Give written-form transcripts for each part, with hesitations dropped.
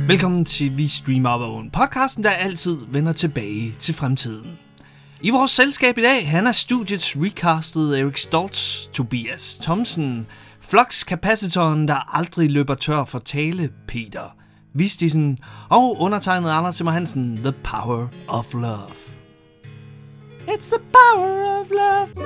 Velkommen til Vi Streamer Op Oven, podcasten, der altid vender tilbage til fremtiden. I vores selskab i dag, han er studiets recastede Erik Stoltz, Tobias Thomsen, Flux-kapacitoren, der aldrig løber tør for tale, Peter Vistisen, og undertegnet Anders Simmer Hansen, The Power of Love. It's the power of love.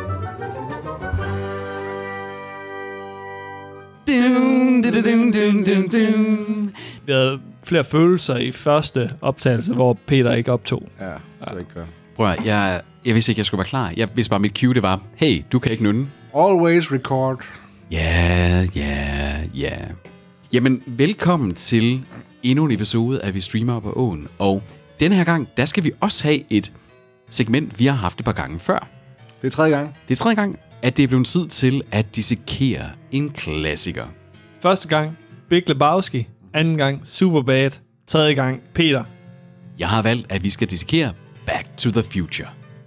Vi havde flere følelser i første optagelse, hvor Peter ikke optog. Ja, det var ikke godt. Prøv at, jeg vidste ikke, jeg skulle være klar. Jeg vidste bare, mit cue, det var, hey, du kan ikke nynne. Always record. Ja. Jamen, velkommen til endnu en episode af Vi Streamer Op Oven. Og denne her gang, der skal vi også have et segment, vi har haft et par gange før. Det er tredje gang. Det er tredje gang, at det er blevet tid til at dissekere en klassiker. Første gang, Big Lebowski. Anden gang, Superbad. Tredje gang, Peter. Jeg har valgt, at vi skal dissekere Back to the Future.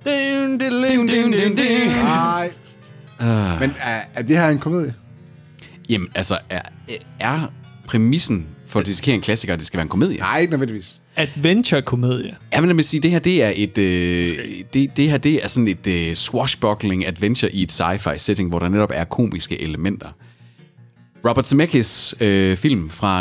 Nej. Men er det her en komedie? Jamen, altså, er præmissen for at dissekere en klassiker, at det skal være en komedie? Nej, ikke nødvendigvis. Adventure-komedie. Ja, men lad mig sige, det her, det er et det er sådan et swashbuckling adventure i et sci-fi setting, hvor der netop er komiske elementer. Robert Zemeckis film fra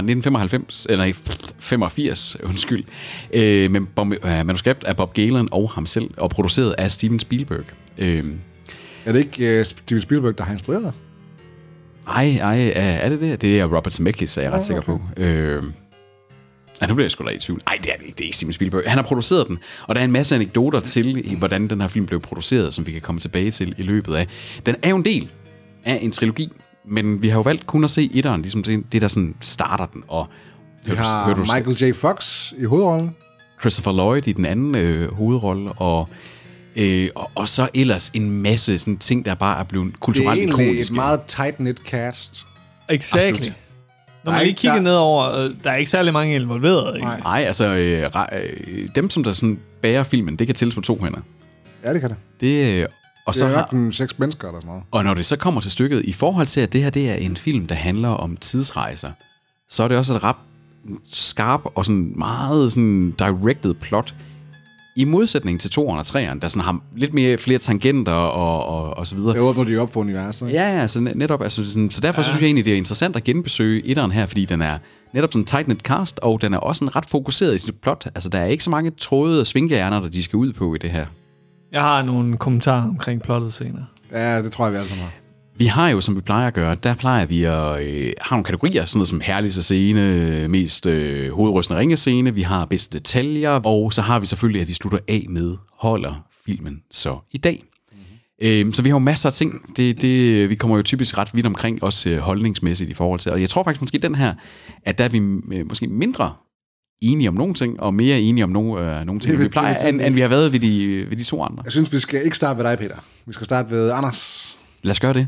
1985, med manuskript af Bob Galen og ham selv, og produceret af Steven Spielberg. Er det ikke Steven Spielberg, der har instrueret? Ej, er det det? Det er Robert Zemeckis, er jeg ret sikker på. Nu bliver jeg sgu da i tvivl. Nej, det er det ikke. Det er ikke Steven Spielberg. Han har produceret den, og der er en masse anekdoter til, hvordan den her film blev produceret, som vi kan komme tilbage til i løbet af. Den er jo en del af en trilogi, men vi har jo valgt kun at se etteren, ligesom det, der sådan starter den. Og vi har Michael J. Fox i hovedrollen. Christopher Lloyd i den anden hovedrolle, og så ellers en masse sådan ting, der bare er blevet kulturelt ikoniske. Det er egentlig et meget tight-knit cast. Exactly. Absolut. Når man lige kigger nedover, der er ikke særlig mange involveret. Ikke? Nej, altså dem, som der sådan bærer filmen, det kan tælles på 2 hænder. Ja, det kan det. Og det så er nok 6 mennesker eller sådan noget. Og når det så kommer til stykket, i forhold til, at det her det er en film, der handler om tidsrejser, så er det også et ret skarp og sådan meget sådan directed plot, i modsætning til 2'eren og 3'eren, der sådan har lidt flere tangenter og så videre. Det åbner de op for universet. Ja, altså netop. Altså, sådan, så derfor synes jeg egentlig, det er interessant at genbesøge etteren her, fordi den er netop sådan tight-knit cast, og den er også sådan ret fokuseret i sit plot. Altså, der er ikke så mange tråde og svingehjerner, der de skal ud på i det her. Jeg har nogle kommentarer omkring plottet senere. Ja, det tror jeg, vi alle sammen har. Vi har jo, som vi plejer at gøre, der plejer vi at have nogle kategorier, sådan noget som herligste scene, mest hovedrystende ringescene, vi har bedste detaljer, og så har vi selvfølgelig, at vi slutter af med, holder filmen så i dag. Mm-hmm. Så vi har jo masser af ting, vi kommer jo typisk ret vidt omkring, også holdningsmæssigt i forhold til, og jeg tror faktisk måske den her, at der er vi måske mindre enige om nogle ting, og mere enige om nogle ting, vi plejer, end vi har været ved de 2 andre. Jeg synes, vi skal ikke starte ved dig, Peter. Vi skal starte ved Anders. Lad os gøre det.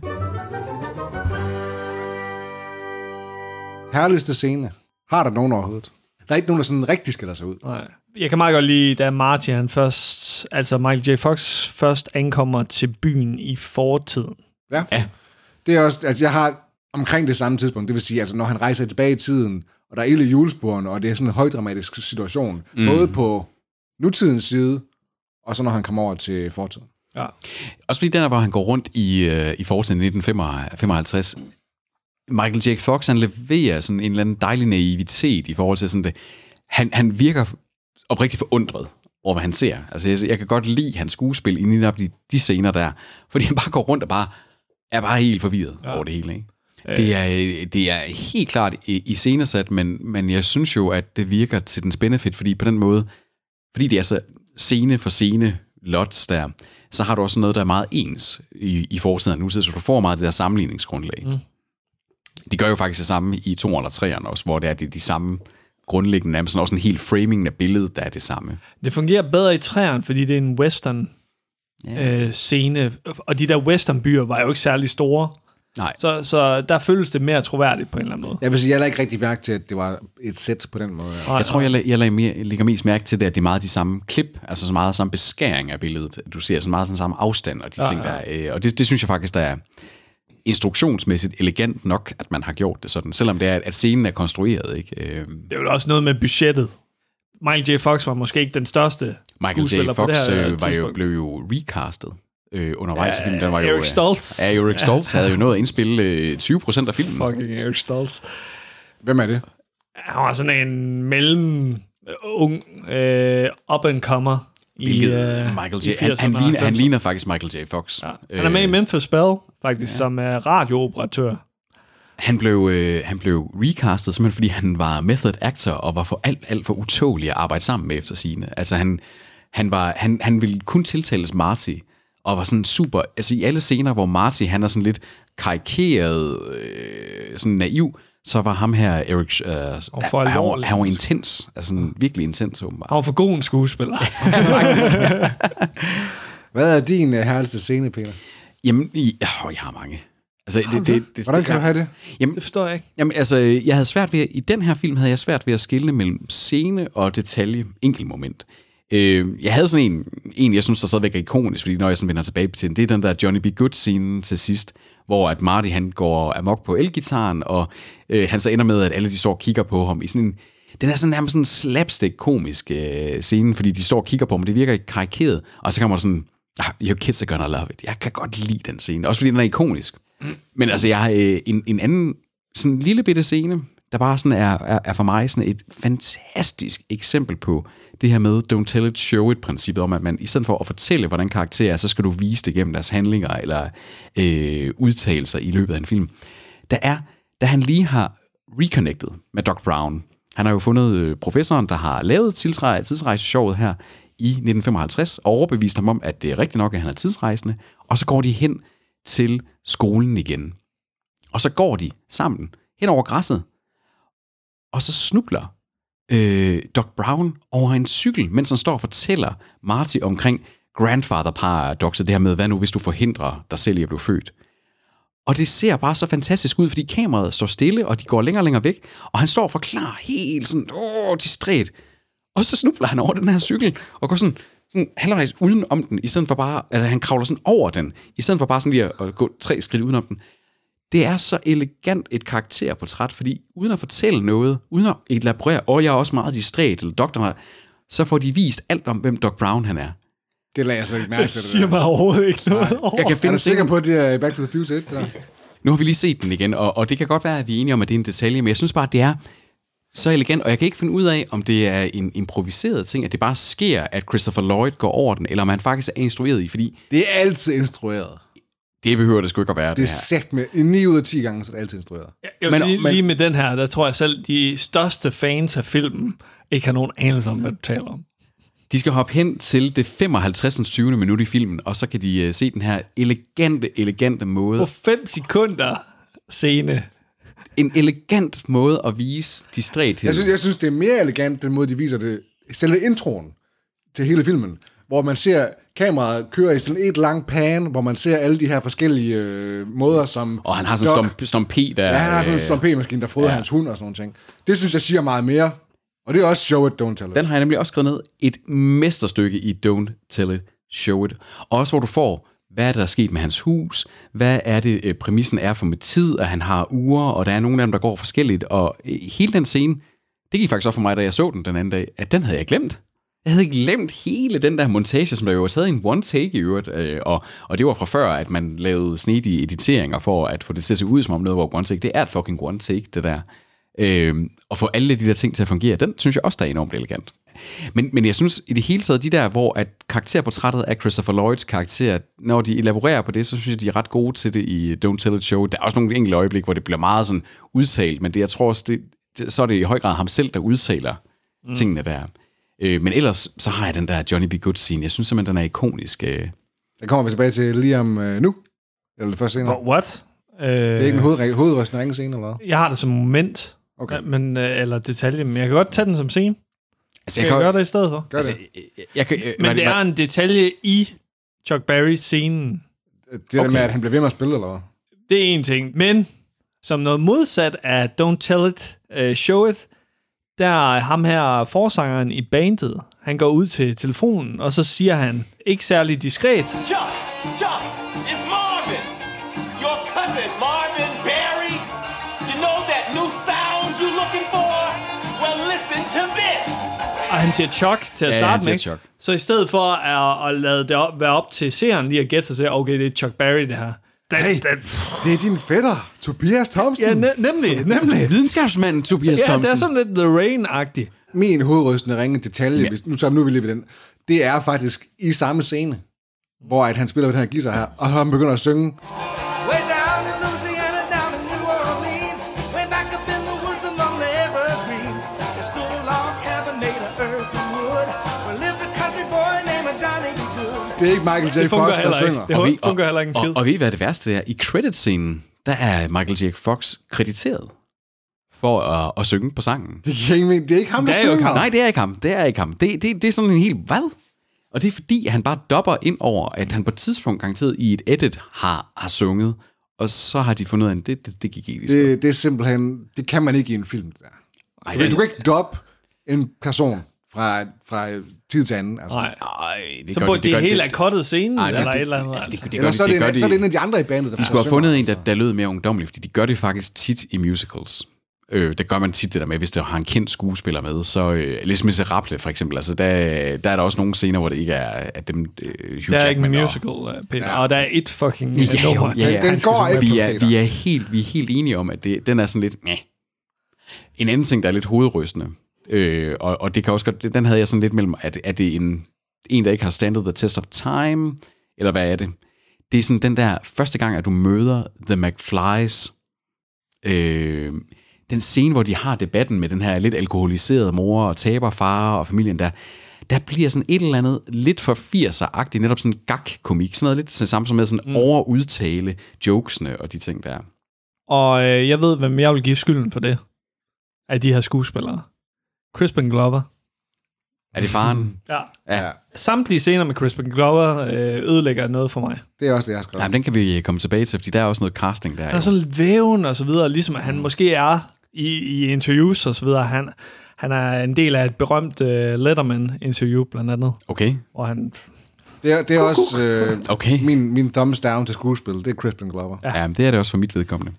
Herligste scene. Har der nogen overhovedet? Der er ikke nogen, der sådan rigtig skiller sig ud. Nej. Jeg kan meget godt lide, da Martin først, altså Michael J. Fox først ankommer til byen i fortiden. Ja. Det er også, altså jeg har omkring det samme tidspunkt, det vil sige, altså når han rejser tilbage i tiden, og der er ild i julesporene, og det er sådan en højdramatisk situation, både på nutidens side, og så når han kommer over til fortiden. Ja. Også fordi den er, hvor han går rundt i fortiden 1955. Michael J. Fox, han leverer sådan en eller anden dejlig naivitet i forhold til sådan det. Han virker oprigtigt forundret over, hvad han ser. Altså, jeg kan godt lide hans skuespil i de scener der, fordi han bare går rundt og er bare helt forvirret over det hele, ikke? Det er helt klart iscenesat, men jeg synes jo, at det virker til dens benefit, fordi på den måde, fordi det er så scene for scene lots der, så har du også noget, der er meget ens i forsiden nu, så du får meget af det der sammenligningsgrundlag. Mm. De gør jo faktisk det samme i 2'eren og 3'eren også, hvor det er de samme grundlæggende, nærmest også en helt framing af billedet, der er det samme. Det fungerer bedre i 3'eren, fordi det er en western scene, og de der westernbyer var jo ikke særlig store. Nej. Så der føles det mere troværdigt på en eller anden måde. Jeg vil sige, jeg lader ikke rigtig mærke til, at det var et sæt på den måde. Jeg tror, jeg lægger mest mærke til det, at det er meget de samme klip, altså så meget samme beskæring af billedet. Du ser så meget sådan samme afstand og de ting der. Og det synes jeg faktisk, der er instruktionsmæssigt elegant nok, at man har gjort det sådan, selvom det er, at scenen er konstrueret, ikke? Det er jo også noget med budgettet. Michael J. Fox var måske ikke den største Michael J. Fox blev jo recastet undervejs i filmen. Den var jo, Eric Stoltz. Eric Stoltz havde jo nået at indspille 20% af filmen. Fucking Eric Stoltz. Hvem er det? Han var sådan en ung up-and-comer i Michael J. Han ligner faktisk Michael J. Fox. Ja. Han er med i Memphis Belle, faktisk, som er radiooperatør. Han blev recastet simpelthen, fordi han var method actor og var for alt for utålig at arbejde sammen med efter sigende. Altså han ville kun tiltales Marty, og var sådan super, altså i alle scener, hvor Marty, han er sådan lidt karikeret, sådan naiv, så var ham her, Eric, han var intens, altså sådan virkelig intens, åbenbart. Han var for god en skuespiller. Hvad er din herligste scene, Peter? Jamen, jeg har mange. Altså, hvordan kan du have det? Jamen, det forstår jeg ikke. Jamen, altså, i den her film havde jeg svært ved at skelne mellem scene og detalje, enkelt moment. Jeg havde sådan en, jeg synes, der stadigvæk er ikonisk, fordi når jeg sådan vender tilbage til den, det er den der Johnny B. Good-scene til sidst, hvor at Marty, han går amok på elgitaren, og han så ender med, at alle de står og kigger på ham i sådan en, den er sådan nærmest sådan en slapstick-komisk scene, fordi de står og kigger på ham, det virker ikke karikeret, og så kommer der sådan, your kids are gonna love it. Jeg kan godt lide den scene, også fordi den er ikonisk. Men altså, jeg har en anden sådan lille bitte scene, der bare sådan er for mig sådan et fantastisk eksempel på det her med don't tell it, show it-princippet om, at man i stedet for at fortælle, hvordan karakterer er, så skal du vise det gennem deres handlinger eller udtalelser i løbet af en film. Da han lige har reconnected med Doc Brown, han har jo fundet professoren, der har lavet tidsrejseshowet her i 1955, og overbevist ham om, at det er rigtigt nok, at han er tidsrejsende, og så går de hen til skolen igen. Og så går de sammen hen over græsset, og så snubler Doc Brown over en cykel, mens han står og fortæller Marty omkring grandfather paradoxet, det her med, hvad nu hvis du forhindrer dig selv i at blive født. Og det ser bare så fantastisk ud, fordi kameraet står stille, og de går længere og længere væk, og han står og forklarer helt sådan, distræt. Og så snubler han over den her cykel, og går sådan halvvejs uden om den, i stedet for bare, altså han kravler sådan over den, i stedet for bare sådan lige at gå 3 skridt uden om den. Det er så elegant et karakterportræt, fordi uden at fortælle noget, uden at elaborere, og jeg er også meget distræt, eller doktoren, så får de vist alt om, hvem Doc Brown han er. Det lader jeg slet ikke mærke til. Det siger mig overhovedet ikke noget. Jeg kan finde er du sikker på, at det er Back to the Future 1? Der? Nu har vi lige set den igen, og det kan godt være, at vi er enige om, at det er en detalje, men jeg synes bare, at det er så elegant, og jeg kan ikke finde ud af, om det er en improviseret ting, at det bare sker, at Christopher Lloyd går over den, eller om han faktisk er instrueret i, fordi... Det er altid instrueret. Det behøver det sgu ikke at være, det er sagt med 9 ud af 10 gange, så det er altid instrueret. Jeg vil sige, lige med den her, der tror jeg selv, de største fans af filmen ikke har nogen anelse om, hvad du taler om. De skal hoppe hen til det 55. 20. minut i filmen, og så kan de se den her elegante måde. På 5 sekunder scene. En elegant måde at vise distræthed. Jeg synes, det er mere elegant, den måde, de viser det. Selve introen til hele filmen, hvor man ser kameraet køre i sådan et langt pan, hvor man ser alle de her forskellige måder, som... Og han har sådan en Stomp-P, der... Ja, han har sådan en Stomp-P-maskine, der fodrer hans hund og sådan nogle ting. Det synes jeg siger meget mere. Og det er også show it, don't tell it. Den har jeg nemlig også skrevet ned. Et mesterstykke i don't tell it, show it. Og også hvor du får, hvad er der sket med hans hus? Hvad er det, præmissen er for med tid, at han har uger, og der er nogle af dem, der går forskelligt. Og hele den scene, det gik faktisk op for mig, da jeg så den anden dag, at den havde jeg glemt. Jeg havde glemt hele den der montage, som der jo havde en one take i øvrigt, og det var fra før, at man lavede snedige editeringer for at få det til at se ud som om noget var one take. Det er et fucking one take, det der. Og få alle de der ting til at fungere, den synes jeg også, der er enormt elegant. Men jeg synes i det hele taget, de der, hvor at karakterportrættet af Christopher Lloyds karakter, når de elaborerer på det, så synes jeg, de er ret gode til det i Don't Tell It Show. Der er også nogle enkelte øjeblik, hvor det bliver meget sådan udtalt, men det, jeg tror også, så er det i høj grad ham selv, der udtaler tingene der. Men ellers, så har jeg den der Johnny B. Good-scene. Jeg synes simpelthen, den er ikonisk. Der kommer vi tilbage til lige om nu. Eller det første scene. What? Det er ikke en hovedrystende ringe scene, eller hvad? Jeg har det som moment, okay. Eller detalje, men jeg kan godt tage den som scene. Altså, jeg kan gøre det i stedet for. Gør det. Men det er en detalje i Chuck Berry-scenen. Det der med, at han bliver ved med at spille, eller hvad? Det er en ting. Men som noget modsat af Don't Tell It, Show It, der er ham her forsangeren i bandet. Han går ud til telefonen, og så siger han, ikke særlig diskret. Chuck, it's Marvin. Your your cousin, Marvin Berry? You know that new sound you looking for? Well, listen to this. Og han siger Chuck til at starte med. Chuck. Så i stedet for at lade det være op til seeren lige at gætte sig til, okay, det er Chuck Berry, det her. Det er din fætter, Tobias Thompson. Ja, nemlig. Videnskabsmanden Tobias Thompson. Ja, det er sådan lidt The Rain-agtigt. Min hovedrystende ringe detalje, nu vil vi lige ved den, det er faktisk i samme scene, hvor at han spiller den her guitar her, og han begynder at synge. Det er ikke Michael J. Fox, der synger. Det fungerer heller ikke en skid. Og ved I, hvad det værste er? I credit-scenen, der er Michael J. Fox krediteret for at synge på sangen. Det er ikke ham, der synger. Nej, det er ikke ham. Det er sådan en helt hvad? Og det er fordi, han bare dopper ind over, at han på et tidspunkt garanteret i et edit har sunget, og så har de fundet ud af, at det gik ikke. Det er simpelthen, det kan man ikke i en film. Der. Du kan ikke doppe en person fra tid til anden. Altså. Nej, det er helt akkordet scenen, eller et eller andet. Eller så er det en af de andre i bandet, de skulle have fundet en, der lød mere ungdomlig, fordi de gør det faktisk tit i musicals. Det gør man tit det der med, hvis der har en kendt skuespiller med. Så Les Misérables for eksempel, altså der er der også nogle scener, hvor det ikke er at dem Hugh der er Jackman ikke en musical, Peter. Og der er et fucking nummer. Den går ikke. Vi er helt enige om, at den er sådan lidt... En anden ting, der er lidt hovedrystende, og det kan også godt... Den havde jeg sådan lidt mellem, at det er en, der ikke har standet the test of time, eller hvad er det? Det er sådan den der første gang, at du møder The McFlys... den scene, hvor de har debatten med den her lidt alkoholiserede mor og taberfar og familien der bliver sådan et eller andet lidt for 80'er-agtigt, netop sådan gag-komik, sådan noget lidt samme som med sådan overudtale jokesene og de ting der. Og jeg ved, hvem jeg vil give skylden for det, af de her skuespillere. Crispin Glover. Er det faren? Ja. Samtlige scener med Crispin Glover ødelægger noget for mig. Det er også det, jeg har skrevet. Ja, den kan vi komme tilbage til, fordi der er også noget casting der. Han er sådan lidt væven og så videre, ligesom at han måske er i interviews og så videre. Han er en del af et berømt Letterman-interview, blandt andet. Okay. Og han... Det er også min thumbs down til skuespil. Det er Crispin Glover. Ja, det er det også for mit vedkommende.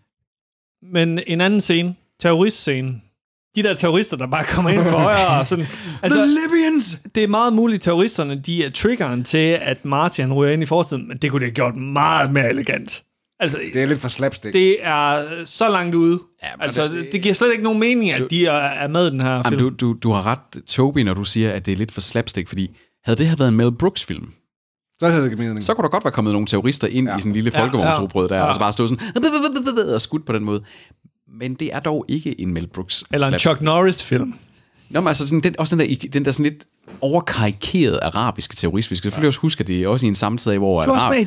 Men en anden scene, terroristscenen. De der terrorister, der bare kommer ind for højre og sådan. Altså, The Libyans! Det er meget muligt, terroristerne, de er triggeren til, at Martin ryger ind i forestillingen, men det kunne det have gjort meget mere elegant. Altså, det er lidt for slapstick. Det er så langt ude. Ja, altså, det giver slet ikke nogen mening, at de er med i den her film. Du har ret, Toby, når du siger, at det er lidt for slapstick, fordi havde det her været en Mel Brooks-film, så havde det ikke mening. Så kunne der godt være kommet nogle terrorister ind i sådan en lille folkevognsrugbrød der, og så bare stå sådan og skudt på den måde. Men det er dog ikke en Mel Brooks eller en Chuck Norris-film. Nå, men altså sådan, også den der sådan lidt overkarikerede arabiske terrorist. Vi skal selvfølgelig også huske, at det er også i en samtid, hvor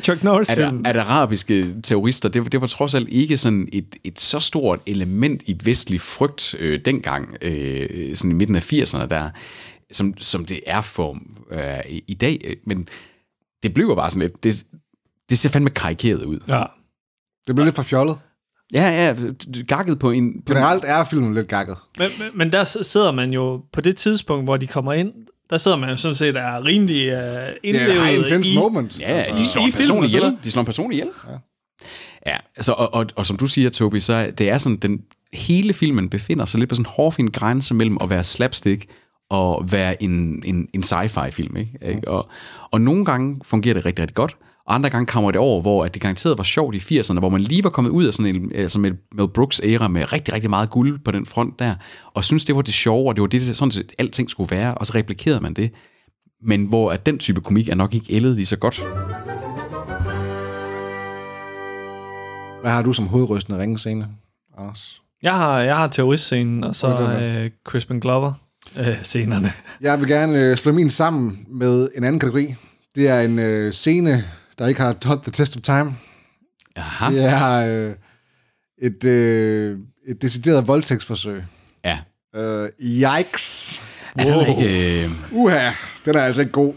at arabiske terrorister, det var trods alt ikke sådan et så stort element i vestlig frygt dengang, sådan i midten af 80'erne der, som det er for i dag. Men det bliver bare sådan lidt, det ser fandme karikeret ud. Ja. Det bliver lidt for fjollet. Ja, gakket på en... Generelt er filmen lidt gakket. Men der sidder man jo, på det tidspunkt, hvor de kommer ind, der sidder man jo sådan set er rimelig indlevet det er high intense moment. Ja, de slår en person ihjel. De slår en person ihjel. Ja, altså, og som du siger, Toby, så det er sådan, hele filmen befinder sig lidt på sådan en hårfin grænse mellem at være slapstick og være en sci-fi film, ikke? Og nogle gange fungerer det rigtig, rigtig godt, og andre gange kommer det over, hvor det garanteret var sjovt i 80'erne, hvor man lige var kommet ud af sådan en som et Mel Brooks-æra med rigtig, rigtig meget guld på den front der, og synes det var det sjove, og det var det, sådan set alting skulle være, og så replikerede man det. Men hvor at den type komik er nok ikke ældet lige så godt. Hvad har du som hovedrystende ringescene, Anders? Jeg har terroristscenen, og så Crispin Glover scenerne. Jeg vil gerne slå min sammen med en anden kategori. Det er en scene, der ikke har taught the test of time. Aha. Det er et decideret voldtægtsforsøg. Ja. Yikes. Er den ikke... Den er altså ikke god.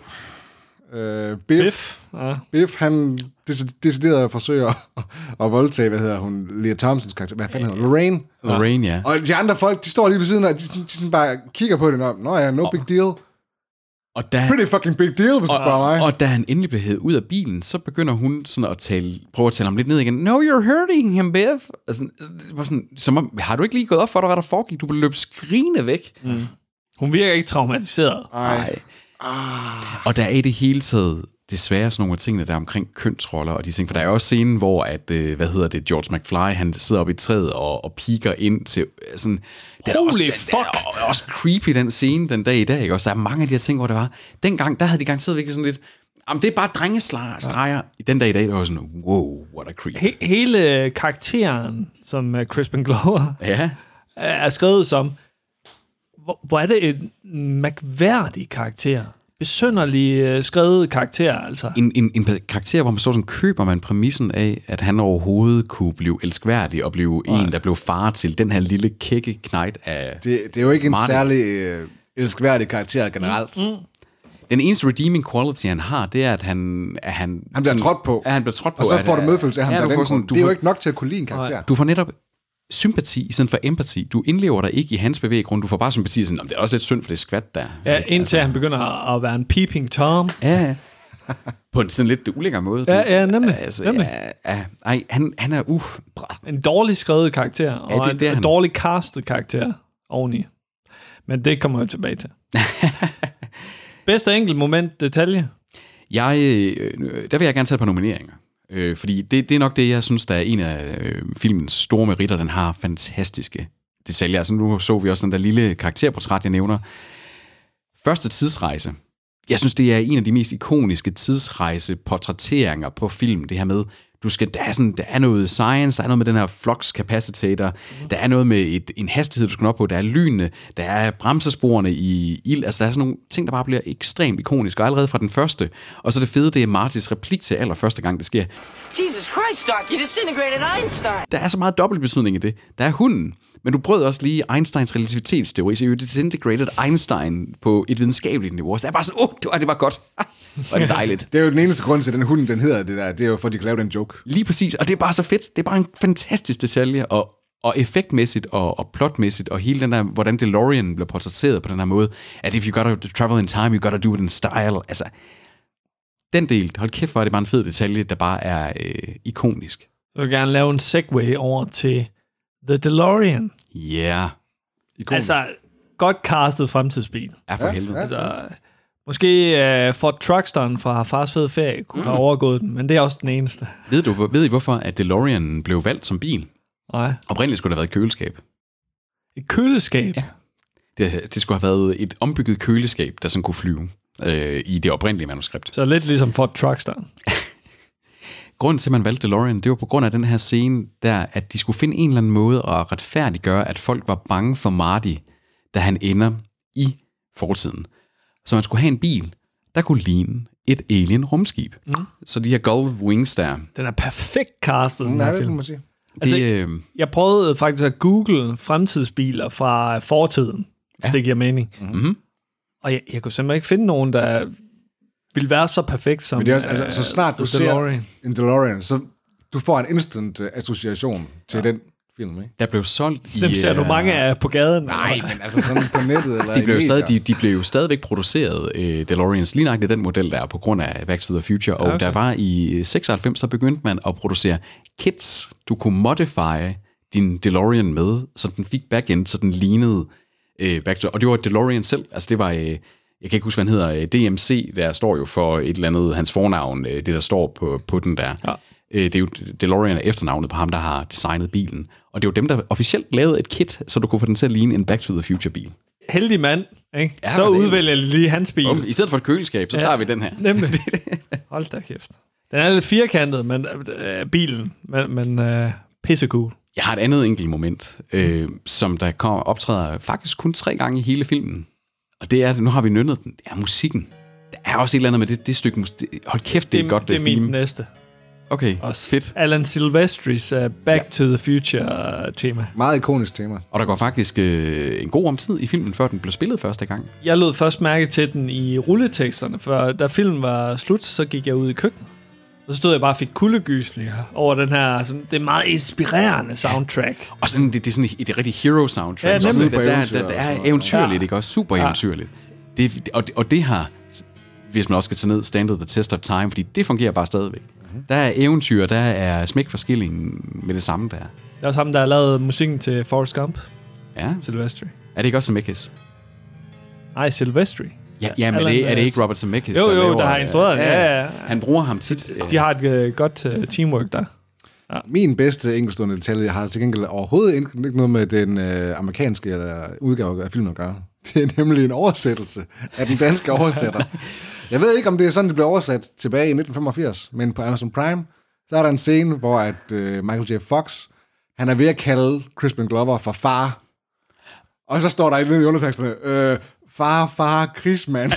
Biff, han decideret forsøger at voldtage, hvad hedder hun, Lea Thompsons karakter. Hvad fanden hedder hun? Lorraine, ja. Og de andre folk, de står lige ved siden af, de sådan bare kigger på det, no big deal. Og da, Pretty fucking big deal, hvis du spørger mig. og da han endelig blev hævet ud af bilen, så begynder hun sådan at prøve at tale ham lidt ned igen. No, you're hurting him, Bev. Altså, det var sådan, som om, har du ikke lige gået op for dig, hvad der foregik? Du blev løbet skrigende væk. Hun virker ikke traumatiseret. Nej. Og der er i det hele taget desværre sådan nogle af tingene, der er omkring kønsroller og de ting. For der er også scenen, hvor at, George McFly, han sidder oppe i træet og piker ind til sådan... Holy fuck! Det er også creepy, den scene den dag i dag, ikke? Også der er mange af de her ting, hvor det var... Dengang, der havde de garanteret virkelig sådan lidt... Jamen, det er bare drengestreger. I den dag i dag, der var sådan, wow, what a creep. Hele karakteren, som Crispin Glover er skrevet som... Hvor er det en mærkværdig karakter? Besynderlig skrevet karakter, altså. En karakter, hvor man så sådan, køber man præmissen af, at han overhovedet kunne blive elskværdig og blive en, der blev far til den her lille kække knejt af... Det er jo ikke en særlig elskværdig karakter generelt. Den eneste redeeming quality, han har, det er, at han bliver trådt på. Ja, han bliver trådt på. Og så får du medfølelse af ham der den grund. Det er jo ikke nok til at kunne lide en karakter. Du får netop sympati i stedet for empati. Du indlever dig ikke i hans bevæggrund. Du får bare sympati. Sådan, det er også lidt synd for det skvat der. Ja, indtil han begynder at være en peeping Tom. Ja. På en sådan lidt ulækker måde. Ja, nemlig. Han er en dårlig skrevet karakter, og en dårlig castet karakter oveni. Men det kommer jeg tilbage til. Bedste enkelt moment, detalje? Der vil jeg gerne tage et par nomineringer. Fordi det er nok det, jeg synes, der er en af filmens store meritter. Den har fantastiske detaljer. Altså nu så vi også den der lille karakterportræt, jeg nævner. Første tidsrejse. Jeg synes, det er en af de mest ikoniske tidsrejseportrætteringer på film. Det her med, der er noget science, der er noget med den her flux capacitator, der er noget med en hastighed, du skal op på, der er lynene, der er bremsesporene i ild, altså der er sådan nogle ting, der bare bliver ekstremt ikoniske, og allerede fra den første. Og så det fede, det er Martys replik til allerførste gang, det sker. Jesus Christ, Doc, you disintegrated Einstein. Der er så meget dobbeltbetydning i det. Der er hunden, men du brød også lige Einsteins relativitetsteori, så you disintegrated Einstein på et videnskabeligt niveau. Så det er bare sådan, det var godt. Og det er dejligt. Det er jo den eneste grund til, at den hund, den hedder det der. Det er jo for, at de kan lave den joke. Lige præcis, og det er bare så fedt. Det er bare en fantastisk detalje, og effektmæssigt og plotmæssigt, og hele den der, hvordan DeLorean bliver portrætteret på den her måde, at if you gotta travel in time, you gotta do it in style. Altså, den del, hold kæft, hvor er det bare en fed detalje, der bare er ikonisk. Jeg vil gerne lave en segue over til The DeLorean. Ja. Yeah. Altså, godt castet fremtidsbil. Ja, for helvede. Altså, måske Ford Trucksteren fra Fars Fede Ferie kunne have overgået den, men det er også den eneste. Ved I hvorfor, at DeLorean blev valgt som bil? Nej. Oprindeligt skulle det have været et køleskab. Et køleskab? Ja. Det skulle have været et ombygget køleskab, der sådan kunne flyve i det oprindelige manuskript. Så lidt ligesom Ford Trucksteren. Grunden til, at man valgte DeLorean, det var på grund af den her scene, der at de skulle finde en eller anden måde at retfærdiggøre, at folk var bange for Marty, da han ender i fortiden. Så man skulle have en bil, der kunne ligne et alien-rumskib. Så de her Gull Wings der... Den er perfekt castet, den her film. Det må sige. Altså, jeg prøvede faktisk at google fremtidsbiler fra fortiden, hvis det giver mening. Mm-hmm. Og jeg kunne simpelthen ikke finde nogen, der ville være så perfekt som Men det er også, altså, så snart du DeLorean. ser en DeLorean, så du får en instant association til den film, ikke? Der blev solgt i... Dem ser du mange af på gaden. Nej, men altså sådan på nettet eller de blev jo stadigvæk produceret, DeLoreans, lige nøjagtigt den model der, på grund af Back to the Future. Og der var i 96, så begyndte man at producere kits, du kunne modify din DeLorean med, så den fik backend, så den lignede Back to... Og det var DeLorean selv, altså det var... jeg kan ikke huske, hvad han hedder, DMC, der står jo for et eller andet, hans fornavn, det der står på den der. Ja. Det er jo DeLorean er efternavnet på ham, der har designet bilen. Og det er jo dem, der officielt lavede et kit, så du kunne få den til at ligne en Back to the Future bil. Heldig mand, ikke? Ja, så udvælger jeg lige hans bil. I stedet for et køleskab, så tager vi den her. Nemlig. Hold da kæft. Den er lidt firkantet, men bilen, men pissecool. Jeg har et andet enkelt moment, som der optræder faktisk kun 3 gange i hele filmen. Og det er, nu har vi nynnet den, det er musikken. Der er også et eller andet med det stykke musik. Hold kæft, det er godt, det er min næste. Okay, også fedt. Alan Silvestris Back to the Future tema. Meget ikonisk tema. Og der går faktisk en god om tid i filmen, før den blev spillet første gang. Jeg lod først mærke til den i rulleteksterne, for da filmen var slut, så gik jeg ud i køkkenet. Og så stod jeg bare og fik kuldegysninger over den her, sådan, det er meget inspirerende soundtrack. Ja. Og sådan, det er sådan et rigtig hero soundtrack. Ja, der er eventyrligt, ikke også? Super eventyrligt. Og det har hvis man også skal tage ned, Stand the Test of Time, fordi det fungerer bare stadigvæk. Der er eventyr, der er smæk for skillingen med det samme der. Det er også ham, der har lavet musikken til Forrest Gump. Ja. Silvestri. Er det ikke også Zemeckis? Nej, Silvestri. Ja, men er det ikke Robert Zemeckis? Jo, der har instrueret det. Ja. Han bruger ham tit. De har et godt teamwork der. Ja. Min bedste enkeltstående detalje, jeg har til gengæld overhovedet ikke noget med den amerikanske udgave af filmen at gøre. Det er nemlig en oversættelse af den danske oversætter. Jeg ved ikke, om det er sådan, det blev oversat tilbage i 1985, men på Amazon Prime, så er der en scene, hvor at Michael J. Fox, han er ved at kalde Crispin Glover for far. Og så står der nede i underteksterne, far, krigsmand.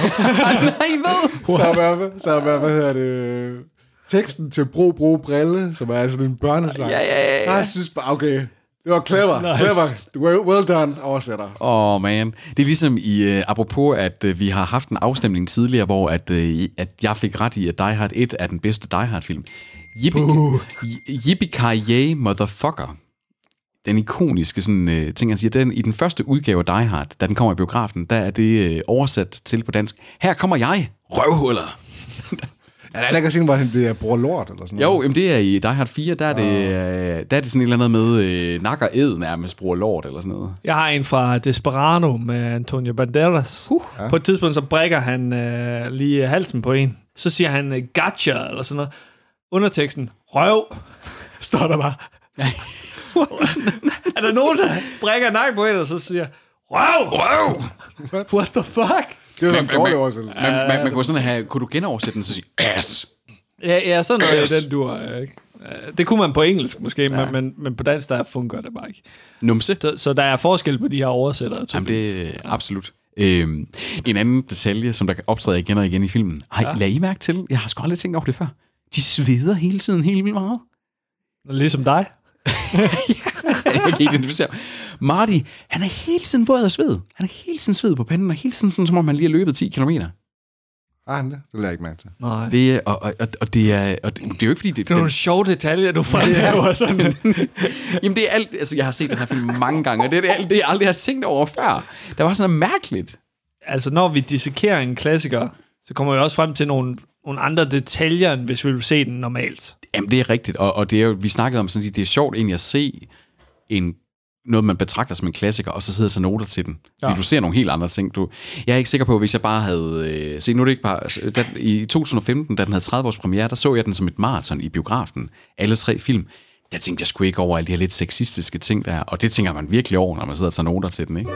Så hvad hedder det? Teksten til Bro, Brille, som er sådan en børnesang. Ja. Jeg synes bare, okay, det var clever. Well done, oversætter. Man. Det er ligesom apropos, at vi har haft en afstemning tidligere, hvor at jeg fik ret i, at Die Hard 1 er den bedste Die Hard-film. Yippee-ki-yay, motherfucker. Den ikoniske sådan, ting, han siger, i den første udgave af Die Hard, da den kommer i biografen, der er det oversat til på dansk. Her kommer jeg, røvhuller. Ja, der er ikke sådan, hvor det er bror lort, eller sådan noget. Jo, jamen det er i Die Hard 4, der er det sådan et eller andet med nak og ed nærmest bror lort, eller sådan noget. Jeg har en fra Desperado med Antonio Banderas. Ja. På et tidspunkt, så brækker han lige halsen på en. Så siger han, gotcha, eller sådan noget. Underteksten, røv, står der bare. Er der nogen, der brækker nakken på en, og så siger, røv! What the fuck? Det er jo en dårlig oversættelse. Man kunne sådan have, kunne du genoversætte den, og så sige, ass? Ja, sådan noget, den dur. Det kunne man på engelsk måske, men på dansk, der fungerer det bare ikke. Numse. Så der er forskel på de her oversættere. Jamen, det er absolut. En anden detalje, som der optræder igen og igen i filmen. Lad I mærke til, jeg har sgu aldrig tænkt over det før. De sveder hele tiden helt vildt meget. Ligesom dig. Jeg kan identificere. Marty, han er hele tiden våd af sved. Han er hele tiden sved på panden, og hele tiden sådan, som om han lige har løbet 10 kilometer. Han det? Det lader jeg ikke mærke til. Nej. Det er jo ikke fordi... Det er nogle sjove detaljer, du fremhæver sådan. Jamen det er alt... Altså, jeg har set den her film mange gange, og det er alt det, jeg aldrig har tænkt over før. Der var sådan noget mærkeligt. Altså, når vi dissekerer en klassiker, så kommer vi også frem til nogle andre detaljer, end hvis vi vil se den normalt. Jamen, det er rigtigt, og det er jo, vi snakkede om sådan, det er sjovt egentlig at se noget, man betragter som en klassiker, og så sidder så noter til den. Ja. Fordi du ser nogle helt andre ting. Jeg er ikke sikker på, hvis jeg bare havde... nu er det ikke bare... I 2015, da den havde 30 års premiere, der så jeg den som et maraton i biografen. Alle 3 film. Der tænkte jeg sgu ikke over alle de her lidt sexistiske ting der, og det tænker man virkelig over, når man sidder og tager noter til den, ikke?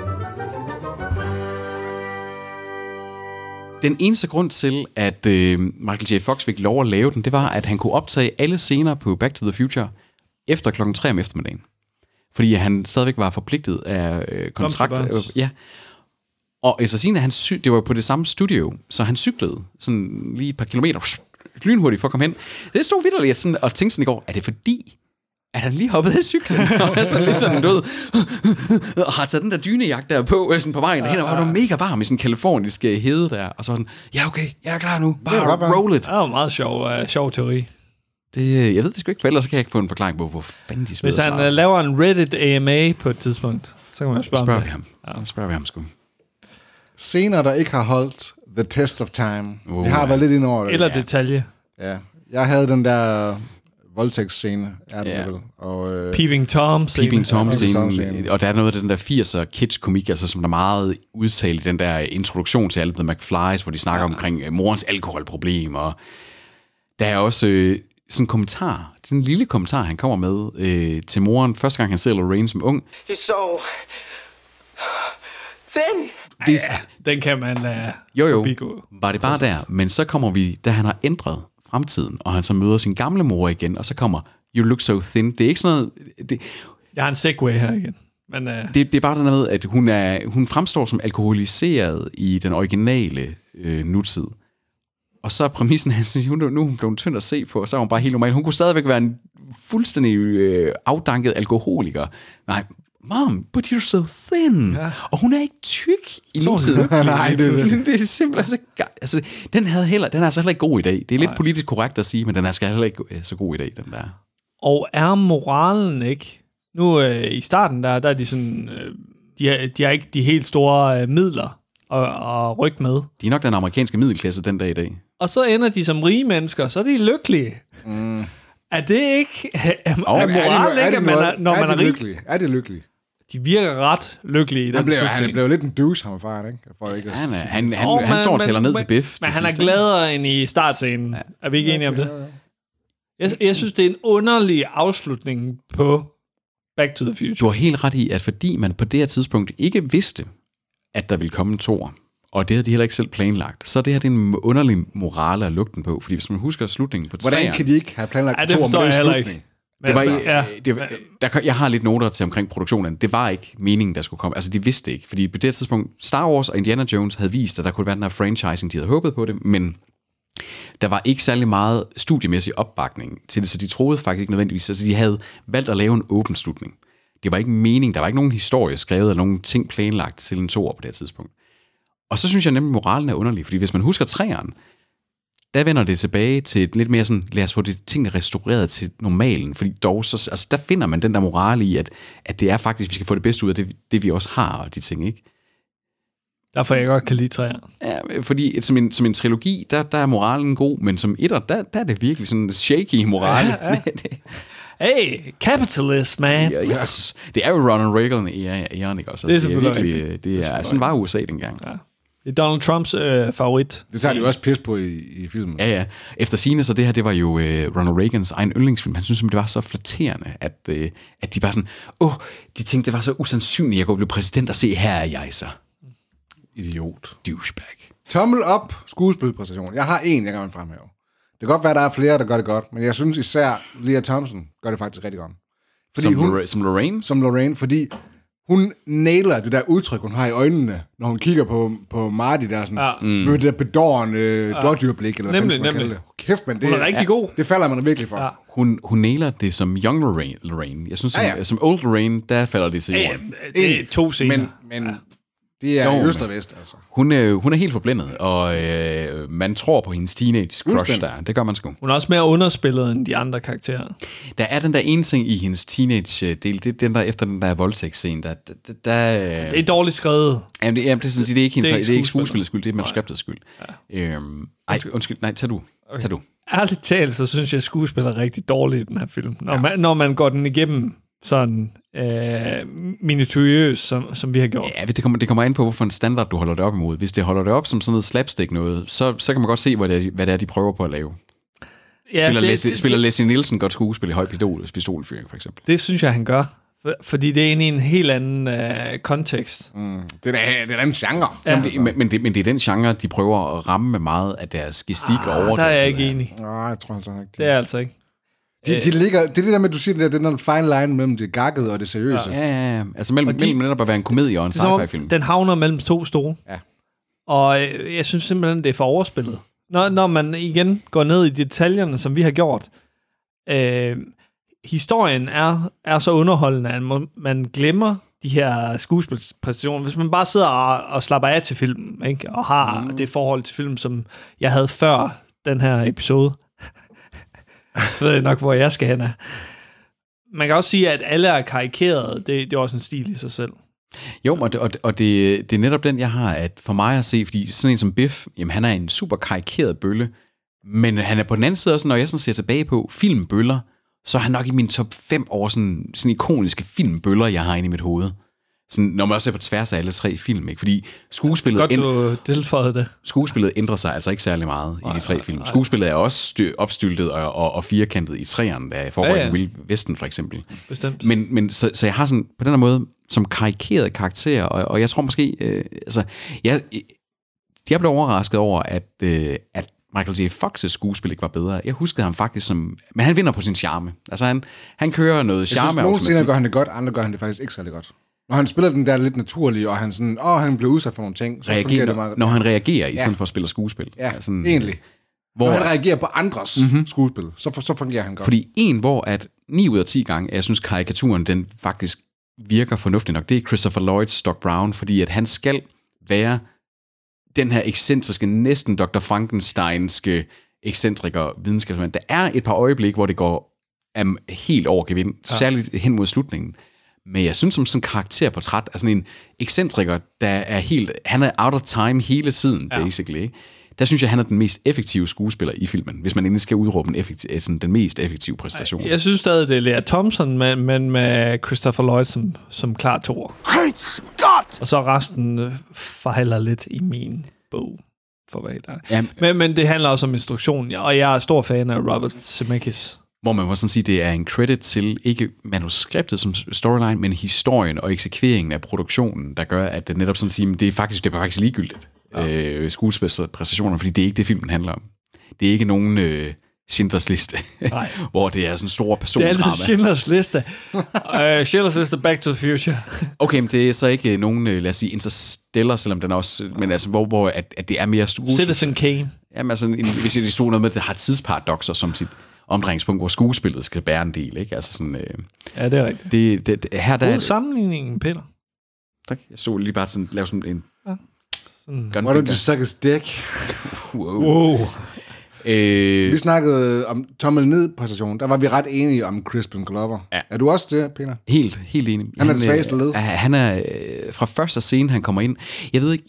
Den eneste grund til, at Michael J. Fox fik lov at lave den, det var, at han kunne optage alle scener på Back to the Future efter 3:00 om eftermiddagen. Fordi han stadigvæk var forpligtet af kontrakt. Ja. Og efter sigende, det var på det samme studio, så han cyklede sådan lige et par kilometer lynhurtigt for at komme hen. Det stod vitterligt sådan, og tænkte sådan i går, er det fordi, at han lige hoppede i cyklen, og er sådan lidt sådan død, og har taget den der dynejagt der på, sådan på vejen derhen, og var mega varm i sådan en kalifornisk hede der, og så var den, ja okay, jeg er klar nu, bare roll it. Det var en meget sjov teori. Jeg ved det sgu ikke, for ellers så kan jeg ikke få en forklaring på, hvor fanden de smider. Hvis han laver en Reddit AMA på et tidspunkt, så kan man spørge ham. Spørger vi ham sgu. Scener, der ikke har holdt the test of time. Vi har været lidt ind over det. Eller detalje. Ja. Jeg havde den der voldtægtsscene, og Peeping Tom-scene. Og der er noget af den der 80'er kids-komik, altså, som der er meget udtalt i den der introduktion til alle The McFlys, hvor de snakker omkring morens alkoholproblem, og der er også sådan en kommentar, den lille kommentar, han kommer med til moren, første gang han ser Lorraine som ung. You're so thin. Den kan man forbigå. Var det bare der, men så kommer vi, da han har ændret fremtiden, og han så møder sin gamle mor igen, og så kommer You look so thin. Det er ikke sådan noget... Jeg har en segway her igen. Men, det er bare den med, at hun fremstår som alkoholiseret i den originale nutid. Og så er præmissen, at nu er hun blevet tynd at se på, og så er hun bare helt normal. Hun kunne stadigvæk være en fuldstændig afdanket alkoholiker. Nej, Mom, but you're so thin. Ja. Og hun er ikke tyk i nutiden. Nej, det er simpelthen altså, den er altså heller ikke god i dag. Det er lidt politisk korrekt at sige, men den er heller ikke så god i dag, den der. Og er moralen ikke? Nu i starten, der er de sådan... De har ikke de helt store midler og rykke med. De er nok den amerikanske middelklasse den dag i dag. Og så ender de som rige mennesker, så er de lykkelige. Er det ikke moral, ikke, når man er rig? Lykkelig? Er det lykkelig? De virker ret lykkelige i den Han blev lidt en douche, ham faren, ikke? For ikke Han står og tæller ned til Biff. Men han er gladere end i startscenen. Ja. Er vi ikke enige om det? Jeg synes, det er en underlig afslutning på Back to the Future. Du har helt ret i, at fordi man på det her tidspunkt ikke vidste, at der ville komme en toer, og det havde de heller ikke selv planlagt, så det her det er en underlig morale at lukke den på. Fordi hvis man husker slutningen på 3'eren... Hvordan kan de ikke have planlagt en toer med den slutning? Jeg har lidt noter til omkring produktionen. Det var ikke meningen, der skulle komme. Altså, de vidste det ikke. Fordi på det tidspunkt, Star Wars og Indiana Jones havde vist, at der kunne være den her franchising, de havde håbet på det, men der var ikke særlig meget studiemæssig opbakning til det, så de troede faktisk ikke nødvendigvis. Altså, de havde valgt at lave en åben slutning. Det var ikke meningen. Der var ikke nogen historie skrevet eller nogen ting planlagt til en toer på det tidspunkt. Og så synes jeg nemlig, moralen er underlig, fordi hvis man husker 3'eren, der vender det tilbage til lidt mere sådan, lad os få det tingene restaureret til normalen, fordi dog, så, altså, der finder man den der morale i, at det er faktisk, vi skal få det bedste ud af det vi også har, og de ting, ikke? Derfor jeg godt kan lide 3'eren. Ja, fordi som en trilogi, der er moralen god, men som etter, der er det virkelig sådan shaky morale. Ja. Hey, capitalist, man. Yes. Det er jo Ronald Reagan i æren, ikke også? Altså, det er virkelig, det er sådan var USA dengang. Ja. Det er Donald Trumps favorit. Det tager de jo også pis på i filmen. Ja. Efter sigende, så det var jo Ronald Reagans egen yndlingsfilm. Han synes, det var så flatterende, at de bare sådan, de tænkte, det var så usandsynligt, at jeg kunne blive præsident, og se, her er jeg så. Idiot. Douchebag. Tommel op, skuespilpræstation. Jeg har en, jeg kan fremhæve. Det kan godt være, at der er flere, der gør det godt, men jeg synes især, Lea Thompson gør det faktisk rigtig godt. Fordi som Lorraine? Som Lorraine, fordi hun nailer det der udtryk, hun har i øjnene, når hun kigger på Marty der sådan, med det der bedårende dodgerblik, eller hvad man kalder det. Kæft, men det hun er rigtig god. Det falder man virkelig for. Ja. Hun nailer det som young Lorraine. Jeg synes, som old Lorraine, der falder det til jorden. Det er 2 scener. Men det er øst og vest, altså. Hun er helt forblændet, og man tror på hendes teenage crush der. Det gør man sgu. Hun er også mere underspillet end de andre karakterer. Der er den der ene ting i hendes teenage-del, det er den der efter den der voldtægtsscene. Det er dårligt skrevet. Jamen, det er ikke hendes, det er ikke skuespillets skyld, det er manuskriptets skyld. Ja. Undskyld, nej, tag du. Okay. Tag du. Ærligt talt, så synes jeg, at skuespiller er rigtig dårlig i den her film. Når man går den igennem sådan minutiøs, som vi har gjort. Ja, det kommer an på, hvorfor en standard du holder det op imod. Hvis det holder det op som sådan noget slapstick noget, så kan man godt se, hvad det er, de prøver på at lave. Ja, spiller Leslie Nielsen godt skuespil i Høj Pistolfyring, for eksempel? Det synes jeg, han gør. Fordi det er inde i en helt anden kontekst. Det er en anden genre. Ja. Men det er den genre, de prøver at ramme med meget af deres gestik og overdrag. Der er jeg ikke enig. Nej, jeg tror altså ikke. Det er altså ikke. De ligger, det er det der med, at du siger, den der fine line mellem det gakkede og det seriøse. Ja. Altså mellem netop at være en komedie og en sci-fi-film. Den havner mellem 2 stole. Ja. Og jeg synes simpelthen, det er for overspillet. Når man igen går ned i detaljerne, som vi har gjort, historien er så underholdende, at man glemmer de her skuespilspræstationer. Hvis man bare sidder og slapper af til filmen, ikke? Og har det forhold til filmen, som jeg havde før den her episode, så ved jeg nok, hvor jeg skal hen af. Man kan også sige, at alle er karikeret. Det er også en stil i sig selv. Jo, og det er netop den, jeg har at for mig at se, fordi sådan en som Biff, jamen han er en super karikeret bølle, men han er på den anden side også, når jeg sådan ser tilbage på filmbøller, så er han nok i min top 5 over sådan ikoniske filmbøller, jeg har inde i mit hoved. Sådan, når man også ser på tværs af alle 3 film, ikke? Fordi skuespillet ændrer sig altså ikke særlig meget i de 3 film. Skuespillet er også opstyltet og firkantet i 3'eren, der foregår i Wild Vesten for eksempel. Bestemt. Men så jeg har sådan på den her måde som karikerede karakterer, og jeg tror måske, jeg blev overrasket over, at Michael J. Fox's skuespil ikke var bedre. Jeg huskede ham faktisk som... Men han vinder på sin charme. Altså han kører noget charme. Jeg synes, nogle scener gør han det godt, andre gør han det faktisk ikke særlig godt. Når han spiller den der lidt naturlige, og han sådan, han bliver udsat for nogle ting, så fungerer det meget. Når han reagerer i stedet for at spille skuespil. Ja, sådan, egentlig. Når han reagerer på andres skuespil, så fungerer han godt. Fordi hvor at 9 ud af 10 gange, jeg synes karikaturen, den faktisk virker fornuftig nok, det er Christopher Lloyds Doc Brown, fordi at han skal være den her ekscentriske, næsten Dr. Frankensteinske ekscentriker videnskabsmand. Der er et par øjeblik, hvor det går helt over gevind, særligt hen mod slutningen. Men jeg synes, som sådan en karakterportræt er sådan en ekscentriker, der er helt... Han er out of time hele tiden, basically. Ikke? Der synes jeg, han er den mest effektive skuespiller i filmen, hvis man endelig skal udråbe den mest effektive præstation. Jeg synes stadig, det er Lea Thompson, men med Christopher Lloyd som klar toer. Great Scott! Og så resten fejler lidt i min bog, for hvad det er. Ja, Men det handler også om instruktion, og jeg er stor fan af Robert Zemeckis. Hvor man må sådan sige, det er en credit til ikke manuskriptet som storyline, men historien og eksekveringen af produktionen, der gør, at det netop sådan siger, det er faktisk ligegyldigt. Skuespilspræstationer, fordi det er ikke det, filmen handler om. Det er ikke nogen Schindlers Liste, hvor det er sådan en stor persondrama. Det er altid Schindlers Liste. Schindlers Liste, Back to the Future. Okay, men det er så ikke nogen, lad os sige, Interstellar, selvom den også, men altså, hvor at det er mere skuespil. Citizen Kane. Jamen altså, hvis det stod noget med, at det har tidsparadoxer som sit omdrejningspunkt, hvor skuespillet skal bære en del, ikke? Altså sådan... Ja, det er rigtigt. Her der... God sammenligning, Peter. Tak. Jeg stod lige bare sådan, lave sådan en... Why don't you suck his dick? Wow. Vi snakkede om tommel ned præstationen. Der var vi ret enige om Crispin Glover. Ja. Er du også det, Peter? Helt enig. Han er det svageste led. Han er fra første scene, han kommer ind. Jeg ved ikke,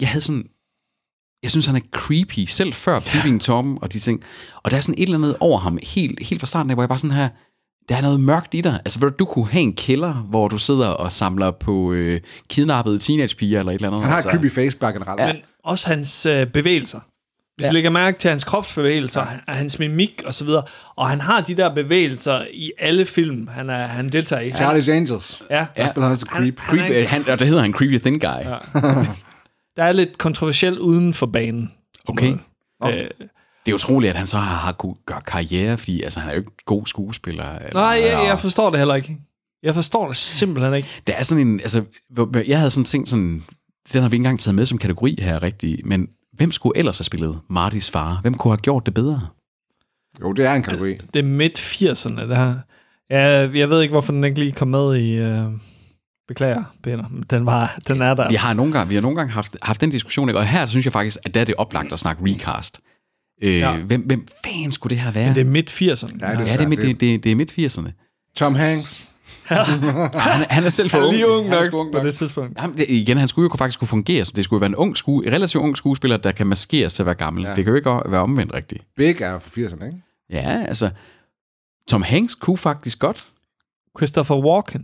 jeg synes, han er creepy, selv før Peeping Tom og de ting. Og der er sådan et eller andet over ham, helt fra starten af, hvor jeg bare sådan her, der er noget mørkt i dig. Altså, du kunne have en kælder, hvor du sidder og samler på kidnappede teenagepiger eller et eller andet. Han har et creepy face bare generelt. Men også hans bevægelser. Hvis du lægger mærke til hans kropsbevægelser, hans mimik og så videre, og han har de der bevægelser i alle film, han deltager i. Charlie's Angels. Ja. Der spiller han så creep. Og der hedder han Creepy Thin Guy. Ja. Der er lidt kontroversielt uden for banen. Okay. Det er utroligt, at han så har kunnet gøre karriere, fordi altså, han er jo ikke god skuespiller. Eller, nej, jeg forstår det heller ikke. Jeg forstår det simpelthen ikke. Der er sådan en... Altså, jeg havde sådan tænkt sådan... Den har vi ikke engang taget med som kategori her rigtigt, men hvem skulle ellers have spillet Martys far? Hvem kunne have gjort det bedre? Jo, det er en kategori. Det er midt-80'erne, det her. Jeg ved ikke, hvorfor den ikke lige kom med i... Beklager, Peter. Den er der. Vi har nogle gange haft den diskussion, ikke? Og her synes jeg faktisk, at der er det oplagt at snakke recast. Hvem fanden skulle det her være? Men det er midt-80'erne. Det er midt-80'erne. Tom Hanks. Han er selv for ung. Lige ung nok på det tidspunkt. Jamen, han skulle jo faktisk kunne fungere, så det skulle være en relativt ung skuespiller, der kan maskeres til at være gammel. Ja. Det kan jo ikke være omvendt rigtigt. Big er fra 80'erne, ikke? Ja, altså... Tom Hanks kunne faktisk godt. Christopher Walken.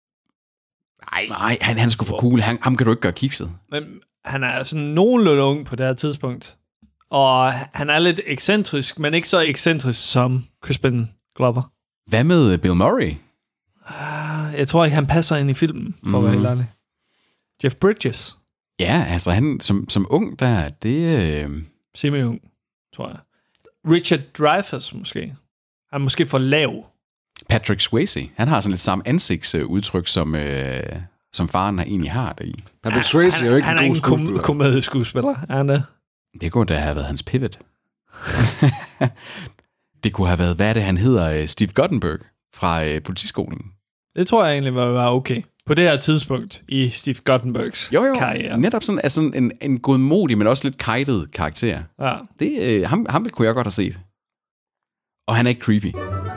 Nej, han skulle for cool. Ham kan du ikke gøre kikset. Men han er sådan nogenlunde ung på det her tidspunkt. Og han er lidt ekscentrisk, men ikke så ekscentrisk som Crispin Glover. Hvad med Bill Murray? Jeg tror ikke, han passer ind i filmen, for at være helt ærlig. Jeff Bridges. Ja, altså han som ung, der det... Semi-ung, tror jeg. Richard Dreyfuss måske. Han er måske for lav. Patrick Swayze. Han har sådan lidt samme ansigtsudtryk, som faren egentlig har der i. Patrick Swayze er jo ikke en god skuespiller. Han er ikke en komedieskuespiller, er han det? Det kunne da have været hans pivot. Det kunne have været, hvad er det, han hedder? Steve Guttenberg fra Politiskolen. Det tror jeg egentlig var okay. På det her tidspunkt i Steve Guttenbergs karriere. Netop sådan, altså en godmodig, men også lidt kajtet karakter. Ja. Det, ham kunne jeg godt have set. Og han er ikke creepy.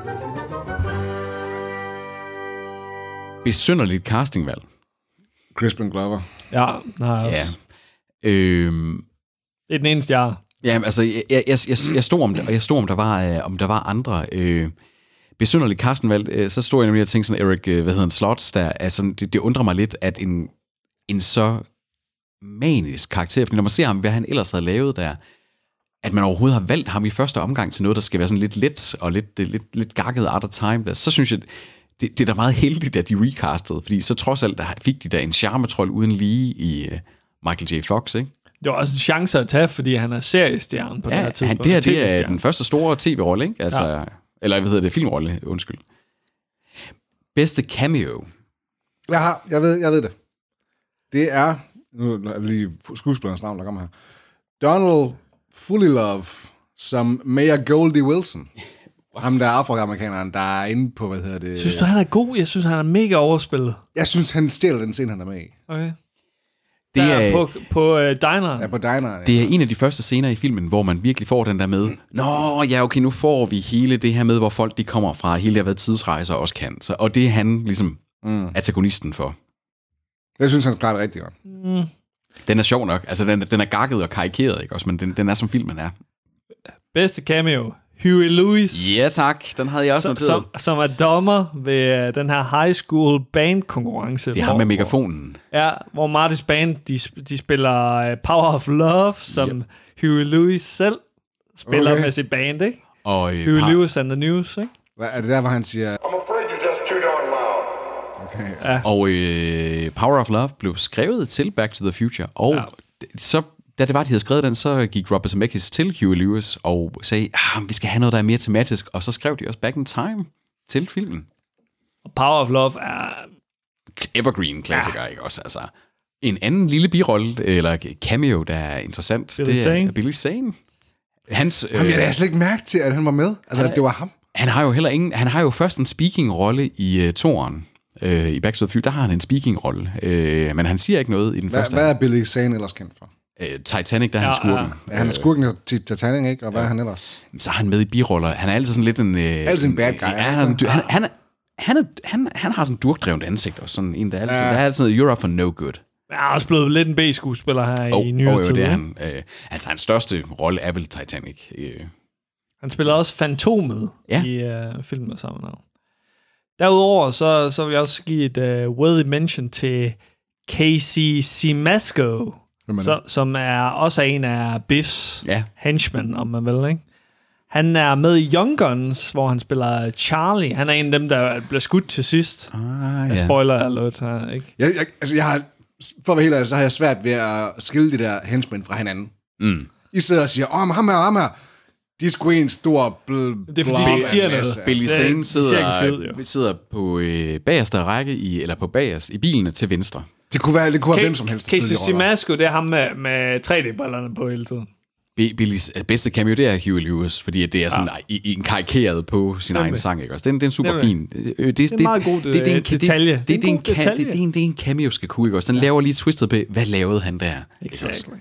Besynderligt castingvalg. Crispin Glover. Ja, nej. Ja. Det er den eneste, jeg har. Ja, altså, jeg stod om det, og jeg stod om der var andre besynderligt castingvalg. Så stod jeg nemlig og tænkte sådan, Eric, Slotts, der, altså, det undrer mig lidt, at en så manisk karakter, fordi når man ser ham, hvad han ellers havde lavet der, at man overhovedet har valgt ham i første omgang til noget, der skal være sådan lidt let og lidt gakket out of time, der, så synes jeg, det er da meget heldigt, at de recastede, fordi så trods alt, der fik de da en charmetrol uden lige i Michael J. Fox, ikke? Det var også en chance at tage, fordi han er seriestjerne på det her tidspunkt. Det er den første store tv-rolle, ikke? Altså, eller hvad hedder det? Filmrolle, undskyld. Bedste cameo. Jeg ved det. Det er, nu er lige skuespillerens navn, der kommer her. Donald Fullilove som Mayor Goldie Wilson. Ham der afroamerikaneren, der er inde på, Synes du, han er god? Jeg synes, han er mega overspillet. Jeg synes, han stjæler den scene, han er med i. Okay. Det er på dineren. Ja, på dineren. Det er en af de første scener i filmen, hvor man virkelig får den der med, nå, ja, okay, nu får vi hele det her med, hvor folk de kommer fra, hele det har været tidsrejser også kan. Så, og det er han ligesom antagonisten for. Jeg synes, han klarer det rigtig godt. Den er sjov nok. Altså, den er gakket og karikeret, ikke også? Men den er som filmen er. Bedste cameo, Huey Lewis. Ja, tak. Den havde jeg også noteret. Som er dommer ved den her high school bandkonkurrence. Det er ham med megafonen. Ja, hvor Martys band, de spiller Power of Love, som Huey Lewis selv spiller med sit band, ikke? Og Huey Lewis and the News, ikke? Hvad er det der, hvor han siger... I'm afraid you're just too darn loud. Okay. Ja. Og Power of Love blev skrevet til Back to the Future. Og så, da det var, de havde skrevet den, så gik Robert Zemeckis til Huey Lewis og sagde, vi skal have noget, der er mere tematisk. Og så skrev de også Back in Time til filmen. Og Power of Love er... Evergreen klassiker, ikke også? Altså, en anden lille birolle, eller cameo, der er interessant, det er Billy Zane. Hans, Jamen, jeg havde slet ikke mærke til, at han var med. Altså, at det var ham. Han har jo først en speaking-rolle i toren. I Back to the Future, der har han en speaking-rolle. Men han siger ikke noget i den første. Hvad er Billy Zane ellers kendt for? Titanic, der er han skurken. Ja, han er skurken til Titanic, ikke? Og hvad er han ellers? Så er han med i biroller. Han er altid sådan lidt en... altid en bad guy. Han har sådan en durkdrevet ansigt også. Sådan en, der er altid You're up for no good. Jeg har også blevet lidt en B-skuespiller her i nyere tid. Det er han. Altså, hans største rolle er vel Titanic. Han spiller også Fantomet i filmen med samme navn. Derudover, så vil jeg også give et worthy mention til Casey Siemaszko, som er også en af Biffs henchmen, om man vil, ikke? Han er med i Young Guns, hvor han spiller Charlie. Han er en af dem, der bliver skudt til sidst. Spoiler alert her, ikke? Jeg har, for at være helt ærlig, så har jeg svært ved at skille de der henchmen fra hinanden. I sidder og siger, ham her. De er sgu en stor det er fordi, de siger noget. Billy Zane sidder på bagerste række, eller på bagerst i bilene til venstre. Det kunne være hvem som helst. Casey Siemaszko, det er ham med 3D-brillerne på hele tiden. Billys bedste cameo, det er Huey Lewis, fordi det er sådan en karikeret på sin egen sang, ikke også? Det er en super fin... Det er en meget god detalje. Det er en cameo skal kunne, ikke også? Den laver lige twistet på, hvad lavede han der? Exactly.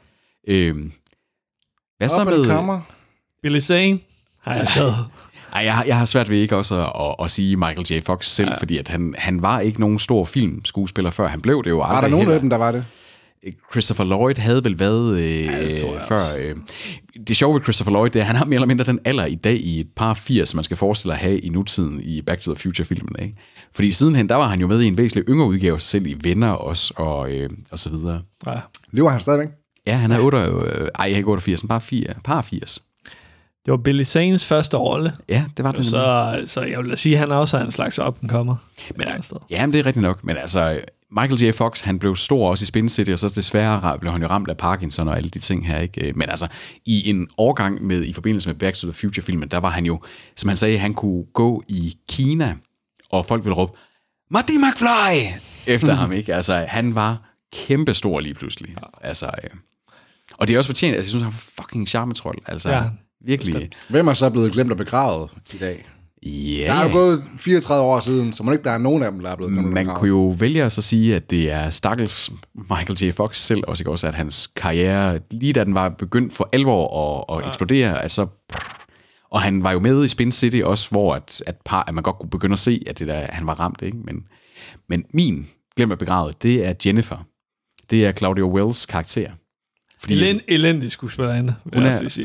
Hvad så med... Billy Zane har jeg skrevet. Jeg har svært ved ikke også at sige Michael J. Fox selv, fordi at han var ikke nogen stor filmskuespiller før. Han blev det jo aldrig. Var der nogen af dem, der var det? Christopher Lloyd havde vel været før. Det sjove ved Christopher Lloyd, det er, at han har mere eller mindre den alder i dag i et par 80, man skal forestille at have i nutiden i Back to the Future-filmen. Ikke? Fordi sidenhen, der var han jo med i en væsentlig yngre udgave af sig selv i Venner også, og så videre. Ja. Lever han stadigvæk? Ja, han er 88, par 80. Det var Billy Zanes første rolle. Ja, det var det. Så jeg vil sige, at han også er en slags up-and-comer. Ja, men det er rigtigt nok. Men altså, Michael J. Fox, han blev stor også i Spin City, og så desværre blev han jo ramt af Parkinson og alle de ting her, ikke? Men altså, i en årgang i forbindelse med Back to the Future-filmen, der var han jo, som han sagde, han kunne gå i Kina, og folk ville råbe, Marty McFly! Efter ham, ikke? Altså, han var kæmpestor lige pludselig. Ja. Altså, og det er også fortjent, altså, jeg synes, han var fucking charmetrol. Altså, virkelig. Hvem er så blevet glemt og begravet i dag? Ja. Der er jo gået 34 år siden, så må ikke der er nogen af dem, der er blevet glemt og begravet. Man kunne jo vælge at så sige, at det er stakkels Michael J. Fox selv, også, ikke? Også at hans karriere, lige da den var begyndt for alvor at eksplodere, altså, og han var jo med i Spin City også, hvor at man godt kunne begynde at se, at det der, han var ramt, ikke? Men min glemt og begravet, det er Jennifer. Det er Claudia Wells karakter. Elendig skuespillerinde. Hun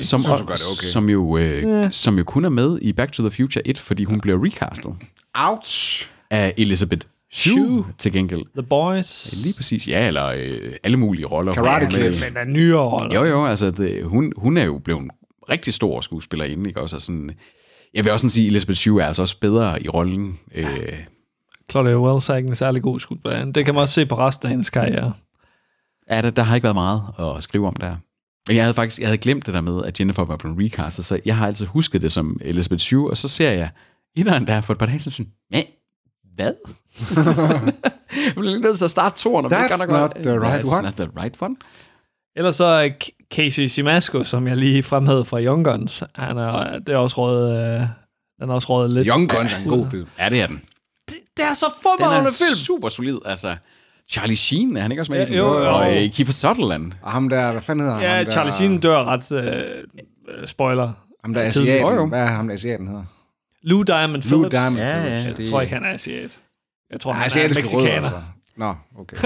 er, som jo kun er med i Back to the Future 1, fordi hun bliver recastet. Ouch! Af Elizabeth Shue til gengæld. The Boys. Lige præcis, ja, eller alle mulige roller. Karate Kid. Men er nyere roller. Jo, altså hun er jo blevet en rigtig stor skuespillerinde, ikke også? Sådan, jeg vil også sige, at Elizabeth Shue er altså også bedre i rollen. Claudia Wells er ikke en særlig god skuespillerinde. Det kan man også se på resten af hendes karriere. Ja, der har ikke været meget at skrive om der. Men jeg havde glemt det der med, at Jennifer var blevet recastet, så jeg har altid husket det som Elizabeth Shue, og så ser jeg inderen der for et par dage sådan, hvad? Jeg bliver nødt til at starte toren. That's not the right one. Not the right one. Ellers så Casey Siemaszko, som jeg lige fremhævede fra Young Guns, den er også røget lidt. Young Guns er en god film. Ja, det er den. Det er så formidlende film. Super solid, altså. Charlie Sheen, er han ikke også med i den? Jo. Og Kiefer Sutherland. Og ham der, hvad fanden hedder han? Ja, Charlie Sheen dør ret, spoiler. Ham der asiaten, hvad er ham der asiaten hedder? Lou Diamond Phillips. Ja, jeg tror ikke, han er asiat. Jeg tror, han er asiatiske rødder, mexikaner. altså. Nå, okay.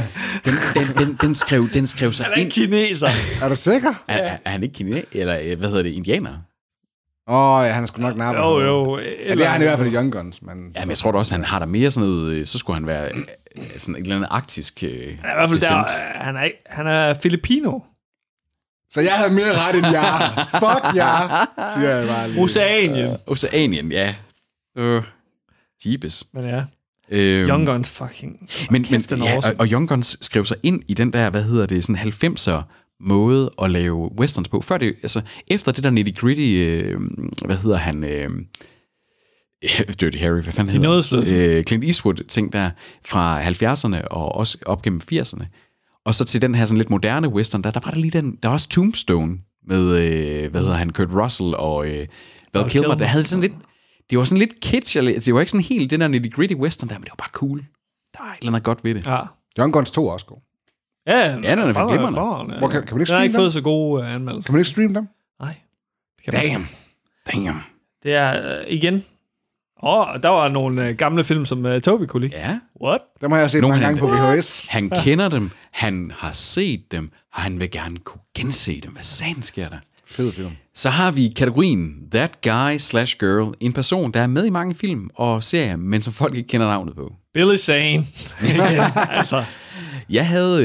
Den skrev sig Han er ind. ikke kineser. Er du sikker? Er han ikke kineser? Eller hvad hedder det? Indianer? Ja, han er sgu nok nappe. Jo. Ja, det er han i hvert fald i Young Guns, men... Ja, men jeg tror da også, han har der mere sådan noget... Så skulle han være sådan et eller andet arktisk Han er i hvert fald der, han er filipino. Så jeg havde mere ret end jer. Fuck jer, siger jeg bare lige. Oceanien. Oceanien, ja. Jeebus. Men ja. Young Guns fucking... Men den ja, awesome. og Young Guns skrev sig ind i den der, sådan 90'er måde at lave westerns på. Før det, altså, efter det der nitty-gritty, Dirty Harry, hvad fanden hedder det? Clint Eastwood-ting der fra 70'erne og også op gennem 80'erne. Og så til den her sådan lidt moderne western, der var der lige den, der var også Tombstone med, Kurt Russell og Val Kilmer, der havde sådan lidt, det var sådan lidt kitsch, det var ikke sådan helt den der nitty-gritty western der, men det var bare cool. Der var et eller andet godt ved det. Ja. Young Guns 2 er også god. Ja, den er for glimrende. Hvor kan man ikke den har streame ikke dem? fået så gode anmeldelser. Kan man ikke streame dem? Nej. Det kan man ikke. Damn. Det er igen... der var nogle gamle film, som Toby kunne lide. Ja. What? Dem har jeg set mange gange på VHS. Han kender dem, han har set dem, og han vil gerne kunne gense dem. Hvad satan sker der? Fed film. Så har vi kategorien That Guy/Girl. En person, der er med i mange film og serier, men som folk ikke kender navnet på. Billy Zane. Altså. Jeg havde...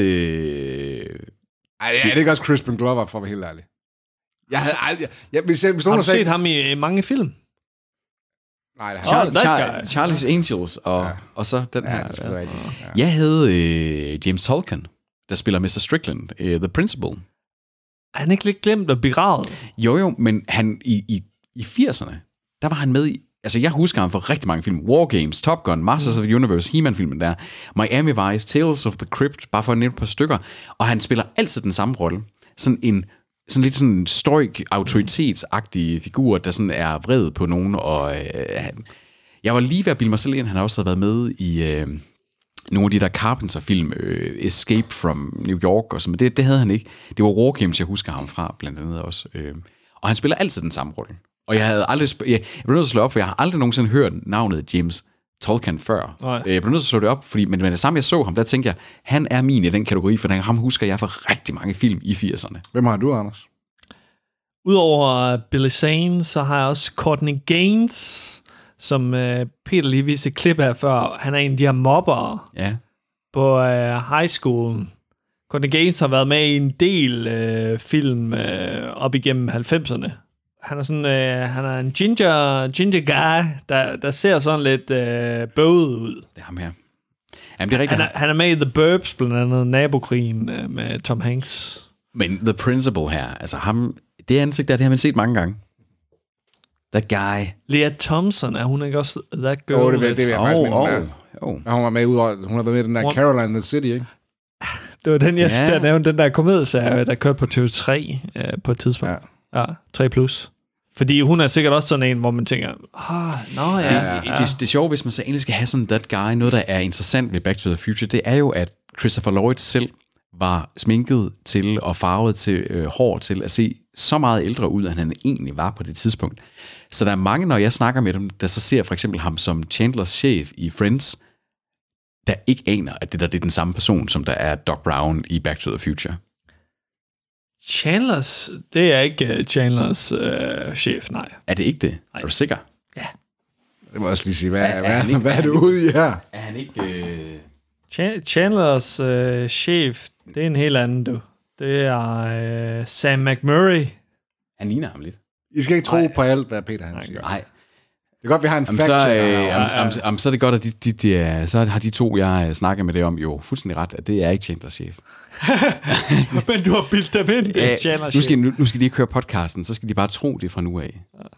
Ej, er det ikke også Crispin Glover, for at være helt ærlig? Jeg havde aldrig... hvis Har nogen du sagde... set ham i mange film? Nej, det har jeg ikke. Charlie's Angels og så den her. Ja, det er selvfølgelig rigtigt. Ja. Jeg havde James Tolkien, der spiller Mr. Strickland, The Principal. Er han ikke lidt glemt og begravet? Jo, men han i 80'erne, der var han med i... Altså, jeg husker ham for rigtig mange film. War Games, Top Gun, Masters of the Universe, He-Man-filmen der, Miami Vice, Tales of the Crypt, bare for at nævne et par stykker. Og han spiller altid den samme rolle. Sådan lidt sådan en stoic, autoritetsagtig figur, der sådan er vred på nogen. Og jeg var lige ved at bilde mig selv ind, han har også været med i nogle af de der Carpenter-film, Escape from New York og sådan, men det havde han ikke. Det var War Games, jeg husker ham fra, blandt andet også. Og han spiller altid den samme rolle. Og jeg havde aldrig... Jeg blev nødt til at slå op, for jeg har aldrig nogensinde hørt navnet James Tolkien før. Nej. Jeg blev nødt til at slå det op, fordi men det samme jeg så ham, der tænkte jeg, han er min i den kategori, for ham husker jeg for rigtig mange film i 80'erne. Hvem har du, Anders? Udover Billy Zane, så har jeg også Courtney Gaines, som Peter lige viste et klip af før. Han er en af de her mobbere på high school. Courtney Gaines har været med i en del film op igennem 90'erne. Han er sådan, han er en ginger guy, der ser sådan lidt bøvet ud. Det er ham her. Jamen, det er rigtigt. Han er med i The Burbs, blandt andet Nabokrigen med Tom Hanks. Men The Principal her, altså ham, det ansigt der, det har man set mange gange. That guy. Lea Thompson, er hun ikke også that girl? Det er jeg faktisk med. Hun var med hun har været med i den der Caroline in the City, ikke? Det var den, jeg synes, at nævne, den der komedieserie, der kørte på TV3 på et tidspunkt. Ja, 3+. Fordi hun er sikkert også sådan en, hvor man tænker, Det sjove, hvis man så egentlig skal have sådan that guy, noget der er interessant ved Back to the Future, det er jo, at Christopher Lloyd selv var sminket til og farvet til hår til at se så meget ældre ud, end han egentlig var på det tidspunkt. Så der er mange, når jeg snakker med dem, der så ser for eksempel ham som Chandlers chef i Friends, der ikke aner, at det er den samme person, som der er Doc Brown i Back to the Future. Chandlers, det er ikke Chandlers chef, nej. Er det ikke det? Nej. Er du sikker? Ja. Det må jeg også lige sige. Hvad er det ude i her? Er han ikke... Chandlers chef, det er en helt anden, du. Det er Sam McMurray. Han ligner ham lidt. I skal ikke tro på alt, hvad Peter han siger. Nej. Det er godt, vi har en fact-checker. Så er det godt, at så har de to, jeg snakker med det om, jo fuldstændig ret, at det er ikke Chandlers chef. Men du har bildt dem ind, det er Chandlers chef. Nu skal de ikke høre podcasten, så skal de bare tro det fra nu af.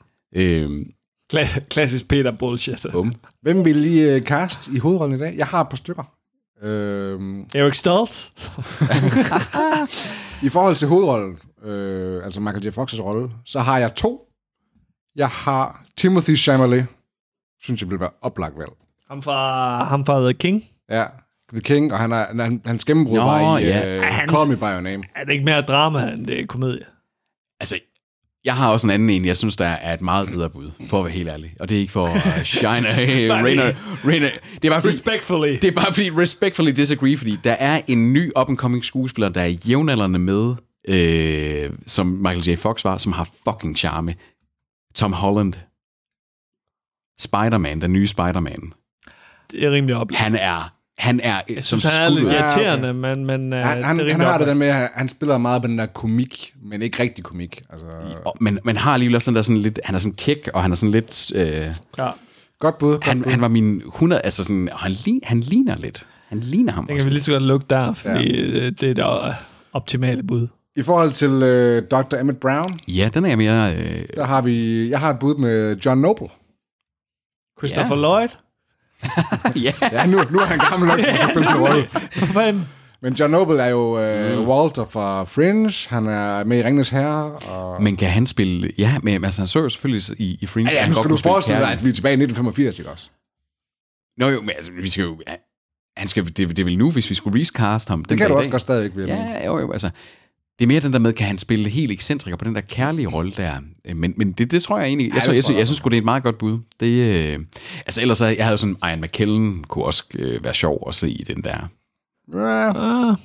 Klassisk Peter bullshit. Hvem vil lige cast i hovedrollen i dag? Jeg har et par stykker. Eric Stoltz. I forhold til hovedrollen, altså Michael J. Fox's rolle, så har jeg 2. Jeg har Timothy Chalamet, synes jeg vil være oplagt valg. Ham fra The King. Ja, The King, og hans gennembrud var i Call Me By Your Name. Er det ikke mere drama, end det er komedie? Altså, Jeg har også en anden en, jeg synes, der er et meget bedre bud, for at være helt ærlig. Og det er ikke for at shine Rainer. Det er bare fordi, respectfully disagree, fordi der er en ny up-and-coming skuespiller, der er jævnaldrende med, som Michael J. Fox var, som har fucking charme. Tom Holland. Spider-Man, den nye Spider-Man. Det er rimelig oplagt. Han er som han er lidt skulder. irriterende, men han har det der med, at han spiller meget på den der komik, men ikke rigtig komik. Altså. Men har alligevel også den der sådan lidt, han er sådan kæk, og han er sådan lidt... Ja. Godt bud. Han var min 100, altså sådan, han ligner lidt. Han ligner ham. Det kan vi lige så godt lukke der, fordi det er der optimale bud. I forhold til Dr. Emmett Brown, Ja, den er jeg mere... der har jeg har et bud med John Noble. Christopher Lloyd? ja. Ja, nu er han gammel nok til at spille en rolle. For fanden. Men John Noble er jo Walter fra Fringe. Han er med i Ringenes Herre. Og... Men kan han spille... Ja, men altså, han så jo selvfølgelig i Fringe. Ja, nu skal du forestille dig, at vi er tilbage i 1985, ikke også? Nå jo, men altså, vi skal jo... Det er vel nu, hvis vi skulle recast ham. Det kan du også godt stadigvæk, vil jeg mene. Jo, altså... Det er mere den der med, kan han spille helt ekscentriker på den der kærlige rolle der. Men det tror jeg egentlig... Jeg synes sgu, det er et meget godt bud. Det, altså ellers, jeg havde sådan... Ian McKellen kunne også være sjov at se i den der. Jeg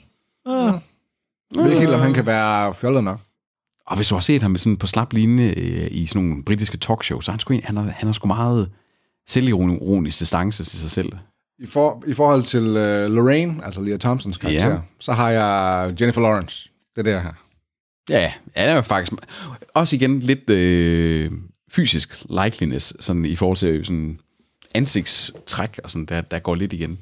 ved ikke helt, om han kan være fjollet nok. Og hvis du har set ham sådan på slap linje i sådan nogle britiske talkshows, så han er sgu meget selvironisk distance til sig selv. I forhold til Lorraine, altså Lea Thompsons karakter, så har jeg Jennifer Lawrence. Det der her. Ja, det er jo faktisk også igen lidt fysisk likeliness, sådan i forhold til sådan ansigtstræk og sådan, der går lidt igen.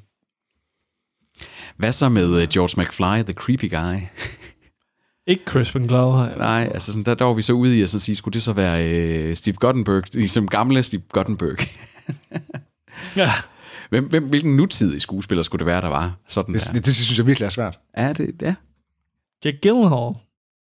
Hvad så med George McFly, the creepy guy? Ikke Crispin Glover. Nej, altså sådan, der var vi så ude i at sige, skulle det så være Steve Guttenberg, ligesom gamle Steve Guttenberg? Ja. Hvilken nutidig skuespiller skulle det være, der var sådan der? Det synes jeg virkelig er svært. Ja, det ja. Jack Gyllenhaal.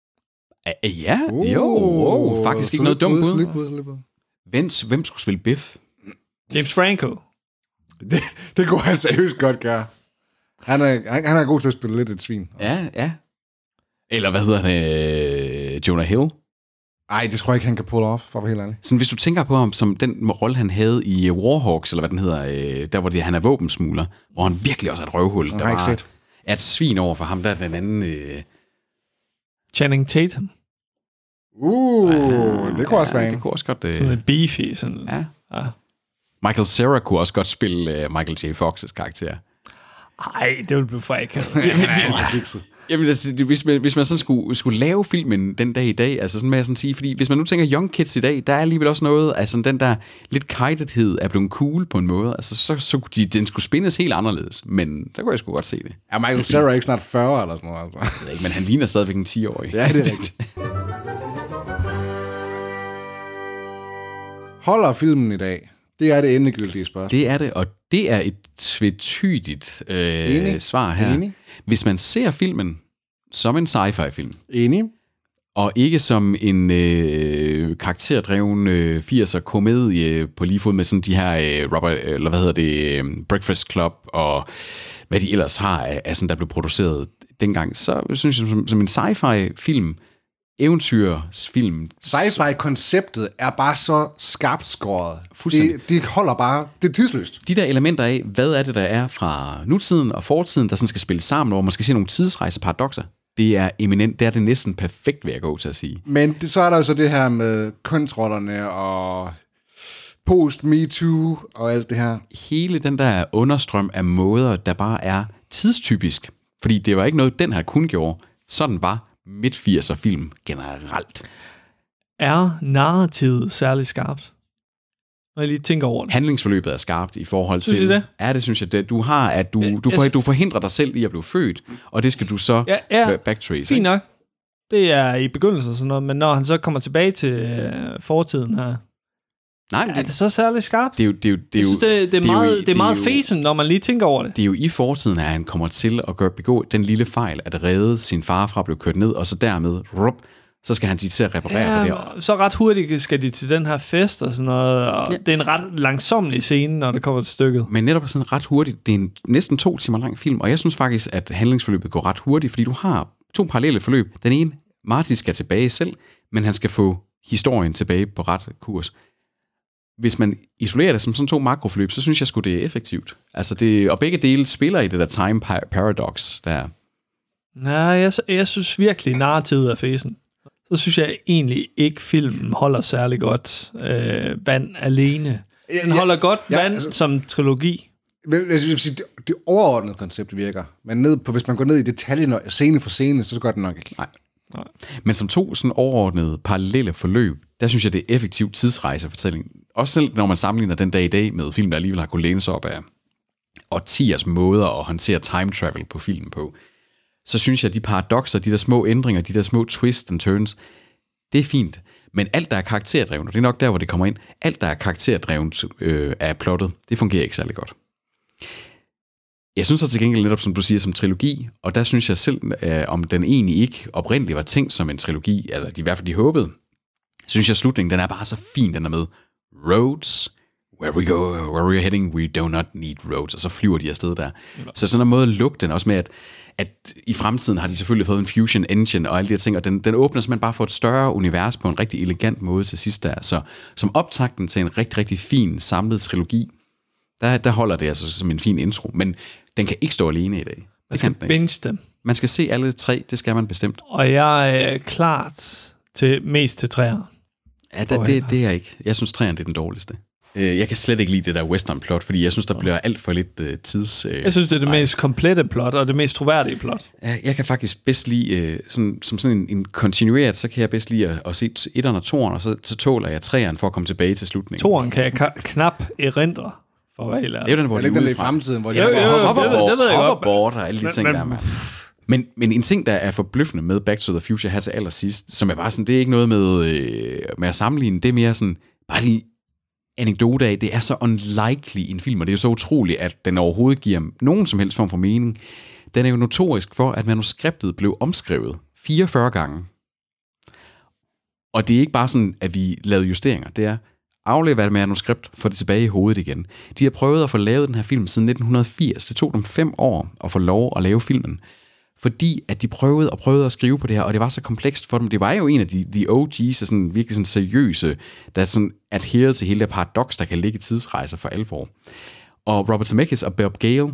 Ja, faktisk ikke noget dumt bud. Hvem skulle spille Biff? James Franco. Det kunne han seriøst godt gøre. Han er god til at spille lidt et svin. Ja. Eller hvad hedder det? Jonah Hill? Ej, det tror jeg ikke, han kan pull off, for at være helt ærlig. Sådan, hvis du tænker på ham som den rolle, han havde i Warhawks, eller hvad den hedder, der hvor han er våbensmugler, hvor han virkelig også er et røvhul. Der var et svin over for ham, der er den anden... Channing Tatum. Det kunne også være en. Det kunne også godt... Sådan et beefy. Sådan. Ja. Michael Cera kunne også godt spille Michael J. Fox's karakter. Ej, det ville blive for akavet. Jamen, altså, hvis man sådan skulle lave filmen den dag i dag, altså sådan med at sådan sige, fordi hvis man nu tænker Young Kids i dag, der er alligevel også noget, altså den der lidt kajtethed er blevet cool på en måde, altså så den skulle spindes helt anderledes, men der kunne jeg sgu godt se det. Er Michael Cera ikke snart 40 eller sådan noget? Altså? Jeg ved ikke, men han ligner stadigvæk en 10-årig. Ja, det er rigtigt. Holder filmen i dag? Det er det endegyldige spørgsmål. Det er det, og det er et tvetydigt svar her. Enig. Hvis man ser filmen som en sci-fi-film, Enig. og ikke som en karakterdreven 80'er komedie på lige fod med sådan de her Breakfast Club og hvad de ellers har af sådan der blev produceret dengang, så synes jeg som en sci-fi-film, eventyrsfilm. Sci-fi-konceptet er bare så skarpt skåret. Det holder bare, det er tidsløst. De der elementer af, hvad er det, der er fra nutiden og fortiden, der sådan skal spille sammen, hvor man skal se nogle tidsrejseparadoxer, det er eminent, det er det næsten perfekt, vil jeg gå til at sige. Men så er der jo så det her med kønsrollerne og post-MeToo og alt det her. Hele den der understrøm af måder, der bare er tidstypisk, fordi det var ikke noget, den her kun gjorde. Sådan var midt-80'er film generelt. Er narrativet særlig skarpt? Når jeg lige tænker over det. Handlingsforløbet er skarpt i forhold til... Synes I det? Ja, det synes jeg. Det. Du har, at du forhindrer dig selv i at blive født, og det skal du så backtrace. Fint nok. Det er i begyndelsen sådan noget, men når han så kommer tilbage til fortiden her, nej, men er det så særlig skarpt? Det er meget fesen, når man lige tænker over det. Det er jo i fortiden, at han kommer til at begå den lille fejl, at redde sin far fra at blive kørt ned, og så dermed, så skal han til at reparere det her. Så ret hurtigt skal de til den her fest og sådan noget, og det er en ret langsomlig scene, når det kommer til stykket. Men netop sådan ret hurtigt, det er en næsten 2 timer lang film, og jeg synes faktisk, at handlingsforløbet går ret hurtigt, fordi du har 2 parallelle forløb. Den ene, Marty skal tilbage selv, men han skal få historien tilbage på ret kurs. Hvis man isolerer det som sådan 2 makroforløb, så synes jeg sgu, det er effektivt. Altså og begge dele spiller i det der time paradox, der. Nej, jeg synes virkelig, narrativet er fæsen. Så synes jeg egentlig ikke, filmen holder særlig godt vand alene. Den holder godt vand som trilogi. Jeg synes, det overordnede koncept virker. Men hvis man går ned i detaljen scene for scene, så gør det nok ikke. Nej. Men som 2 sådan overordnede parallelle forløb, der synes jeg, det er effektiv tidsrejsefortælling. Også selv når man sammenligner den dag i dag med film, der alligevel har kunnet læne sig op af årtiers måder at håndtere time travel på filmen på, så synes jeg, at de paradoxer, de der små ændringer, de der små twists and turns, det er fint. Men alt, der er karakterdrevet, og det er nok der, hvor det kommer ind, alt, der er karakterdrevet af plottet, det fungerer ikke særlig godt. Jeg synes så til gengæld netop, som du siger, som trilogi, og der synes jeg selv, om den egentlig ikke oprindeligt var tænkt som en trilogi, altså i hvert fald de håbede, synes jeg, slutningen, den er bare så fin, den er med roads, where we are heading, we do not need roads, og så flyver de afsted der. Så sådan en måde at lukke den også med, at i fremtiden har de selvfølgelig fået en fusion engine og alle de her ting, og den åbner simpelthen bare for et større univers på en rigtig elegant måde til sidst der. Så som optakten til en rigtig, rigtig fin samlet trilogi, der holder det altså som en fin intro, men den kan ikke stå alene i dag. Man skal binge dem. Man skal se alle 3, det skal man bestemt. Og jeg er klart mest til 3'eren. Ja, det er jeg ikke. Jeg synes 3'eren det er den dårligste. Jeg kan slet ikke lide det der western plot, fordi jeg synes, der bliver alt for lidt tids... jeg synes, det er det mest komplette plot, og det mest troværdige plot. Jeg kan faktisk bedst lide, som sådan en kontinueret, så kan jeg bedst lide at se 1'eren og 2'eren, og så tåler jeg 3'eren for at komme tilbage til slutningen. 2'eren kan jeg knap erindre, for at være helt ærlig. Det er den, hvor de er i fremtiden, hvor de hoverboard og alle de ting der, mand. Men en ting, der er forbløffende med Back to the Future her til allersidst, som er bare sådan, det er ikke noget med at sammenligne, det er mere sådan, bare lige anekdote af, det er så unlikely en film, og det er jo så utroligt, at den overhovedet giver nogen som helst form for mening. Den er jo notorisk for, at manuskriptet blev omskrevet 44 gange. Og det er ikke bare sådan, at vi lavede justeringer, det er aflevere et manuskript, få det tilbage i hovedet igen. De har prøvet at få lavet den her film siden 1980. Det tog dem 5 år at få lov at lave filmen. Fordi at de prøvede at skrive på det her, og det var så komplekst for dem. Det var jo en af de OG's, sådan virkelig sådan seriøse, der sådan adherede til hele det paradoks, der kan ligge i tidsrejser for alvor. Og Robert Zemeckis og Bob Gale,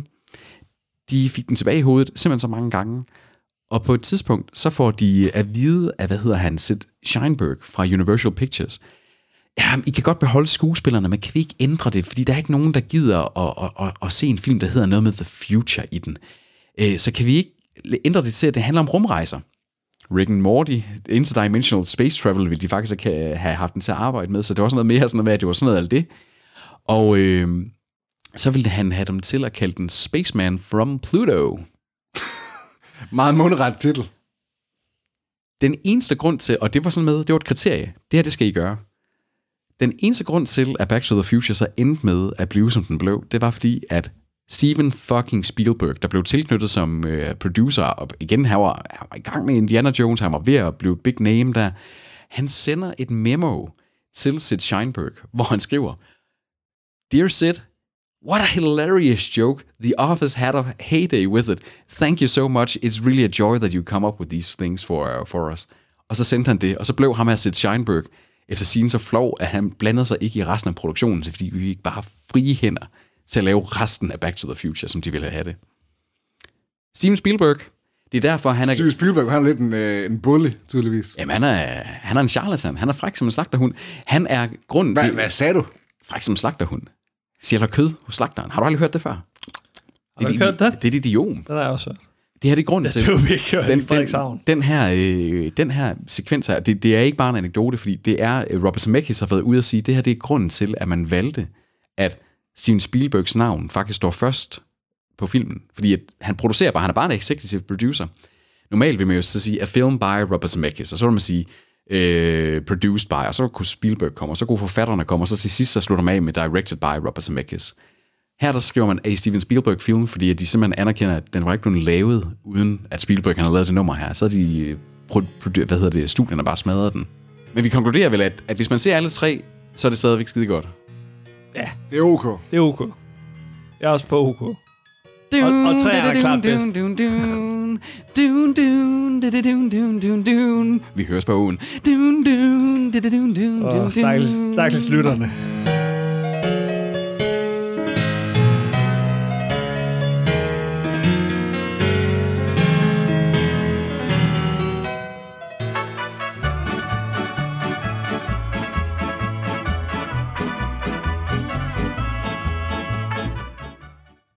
de fik den tilbage i hovedet simpelthen så mange gange. Og på et tidspunkt, så får de at vide af, Sid Sheinberg fra Universal Pictures, ja, I kan godt beholde skuespillerne, men kan vi ikke ændre det? Fordi der er ikke nogen, der gider at se en film, der hedder noget med The Future i den. Så kan vi ikke ændre det til, at det handler om rumrejser? Rick and Morty, Interdimensional Space Travel, ville de faktisk ikke have haft den til at arbejde med, så det var sådan noget mere sådan noget med, at det var sådan noget af det. Og så ville han have dem til at kalde den Spaceman from Pluto. Meget mundret titel. Den eneste grund til, og det var sådan med, det var et kriterie, det her, det skal I gøre. Den eneste grund til, at Back to the Future så endte med at blive, som den blev, det var fordi, at Steven fucking Spielberg, der blev tilknyttet som producer, og igen, han var i gang med Indiana Jones, han var ved at blive et big name der, han sender et memo til Sid Sheinberg, hvor han skriver, Dear Sid, what a hilarious joke. The Office had a heyday with it. Thank you so much. It's really a joy that you come up with these things for us. Og så sendte han det, og så blev ham her Sid Sheinberg efter sin så flov, at han blandede sig ikke i resten af produktionen, fordi vi ikke bare har frie hænder til at lave resten af Back to the Future, som de ville have det. Steven Spielberg, det er derfor, han er... Steven Spielberg, han er lidt en bully, tydeligvis. Jamen, han er en charlatan. Han er fræk som en slagterhund. Han er grunden... Hvad sagde du? Fræk som en slagterhund. Sælger kød hos slagteren. Har du aldrig hørt det før? Har du hørt det? Det er et idiom. Det har jeg også hørt. Det her det er grunden til... Den her sekvens her, det er ikke bare en anekdote, fordi det er... Robert Zemeckis har været ude at sige, det her det er grunden til, at man valgte, at Steven Spielbergs navn faktisk står først på filmen. Fordi at han producerer bare, han er bare en executive producer. Normalt vil man jo så sige, a film by Robert Zemeckis, og så vil man sige, produced by, og så kunne Spielberg komme, og så kunne forfatterne komme, og så til sidst så slutter man af med directed by Robert Zemeckis. Her der skriver man a Steven Spielberg film, fordi at de simpelthen anerkender, at den var ikke blevet lavet, uden at Spielberg han havde lavet det nummer her. Så havde de studierne bare smadret den. Men vi konkluderer vel, at hvis man ser alle 3, så er det stadigvæk skide godt. Ja. Det er ok. Det er ok. Jeg er også på ok. Og træerne er klart bedst. Vi høres på ugen. Stakkels lytterne.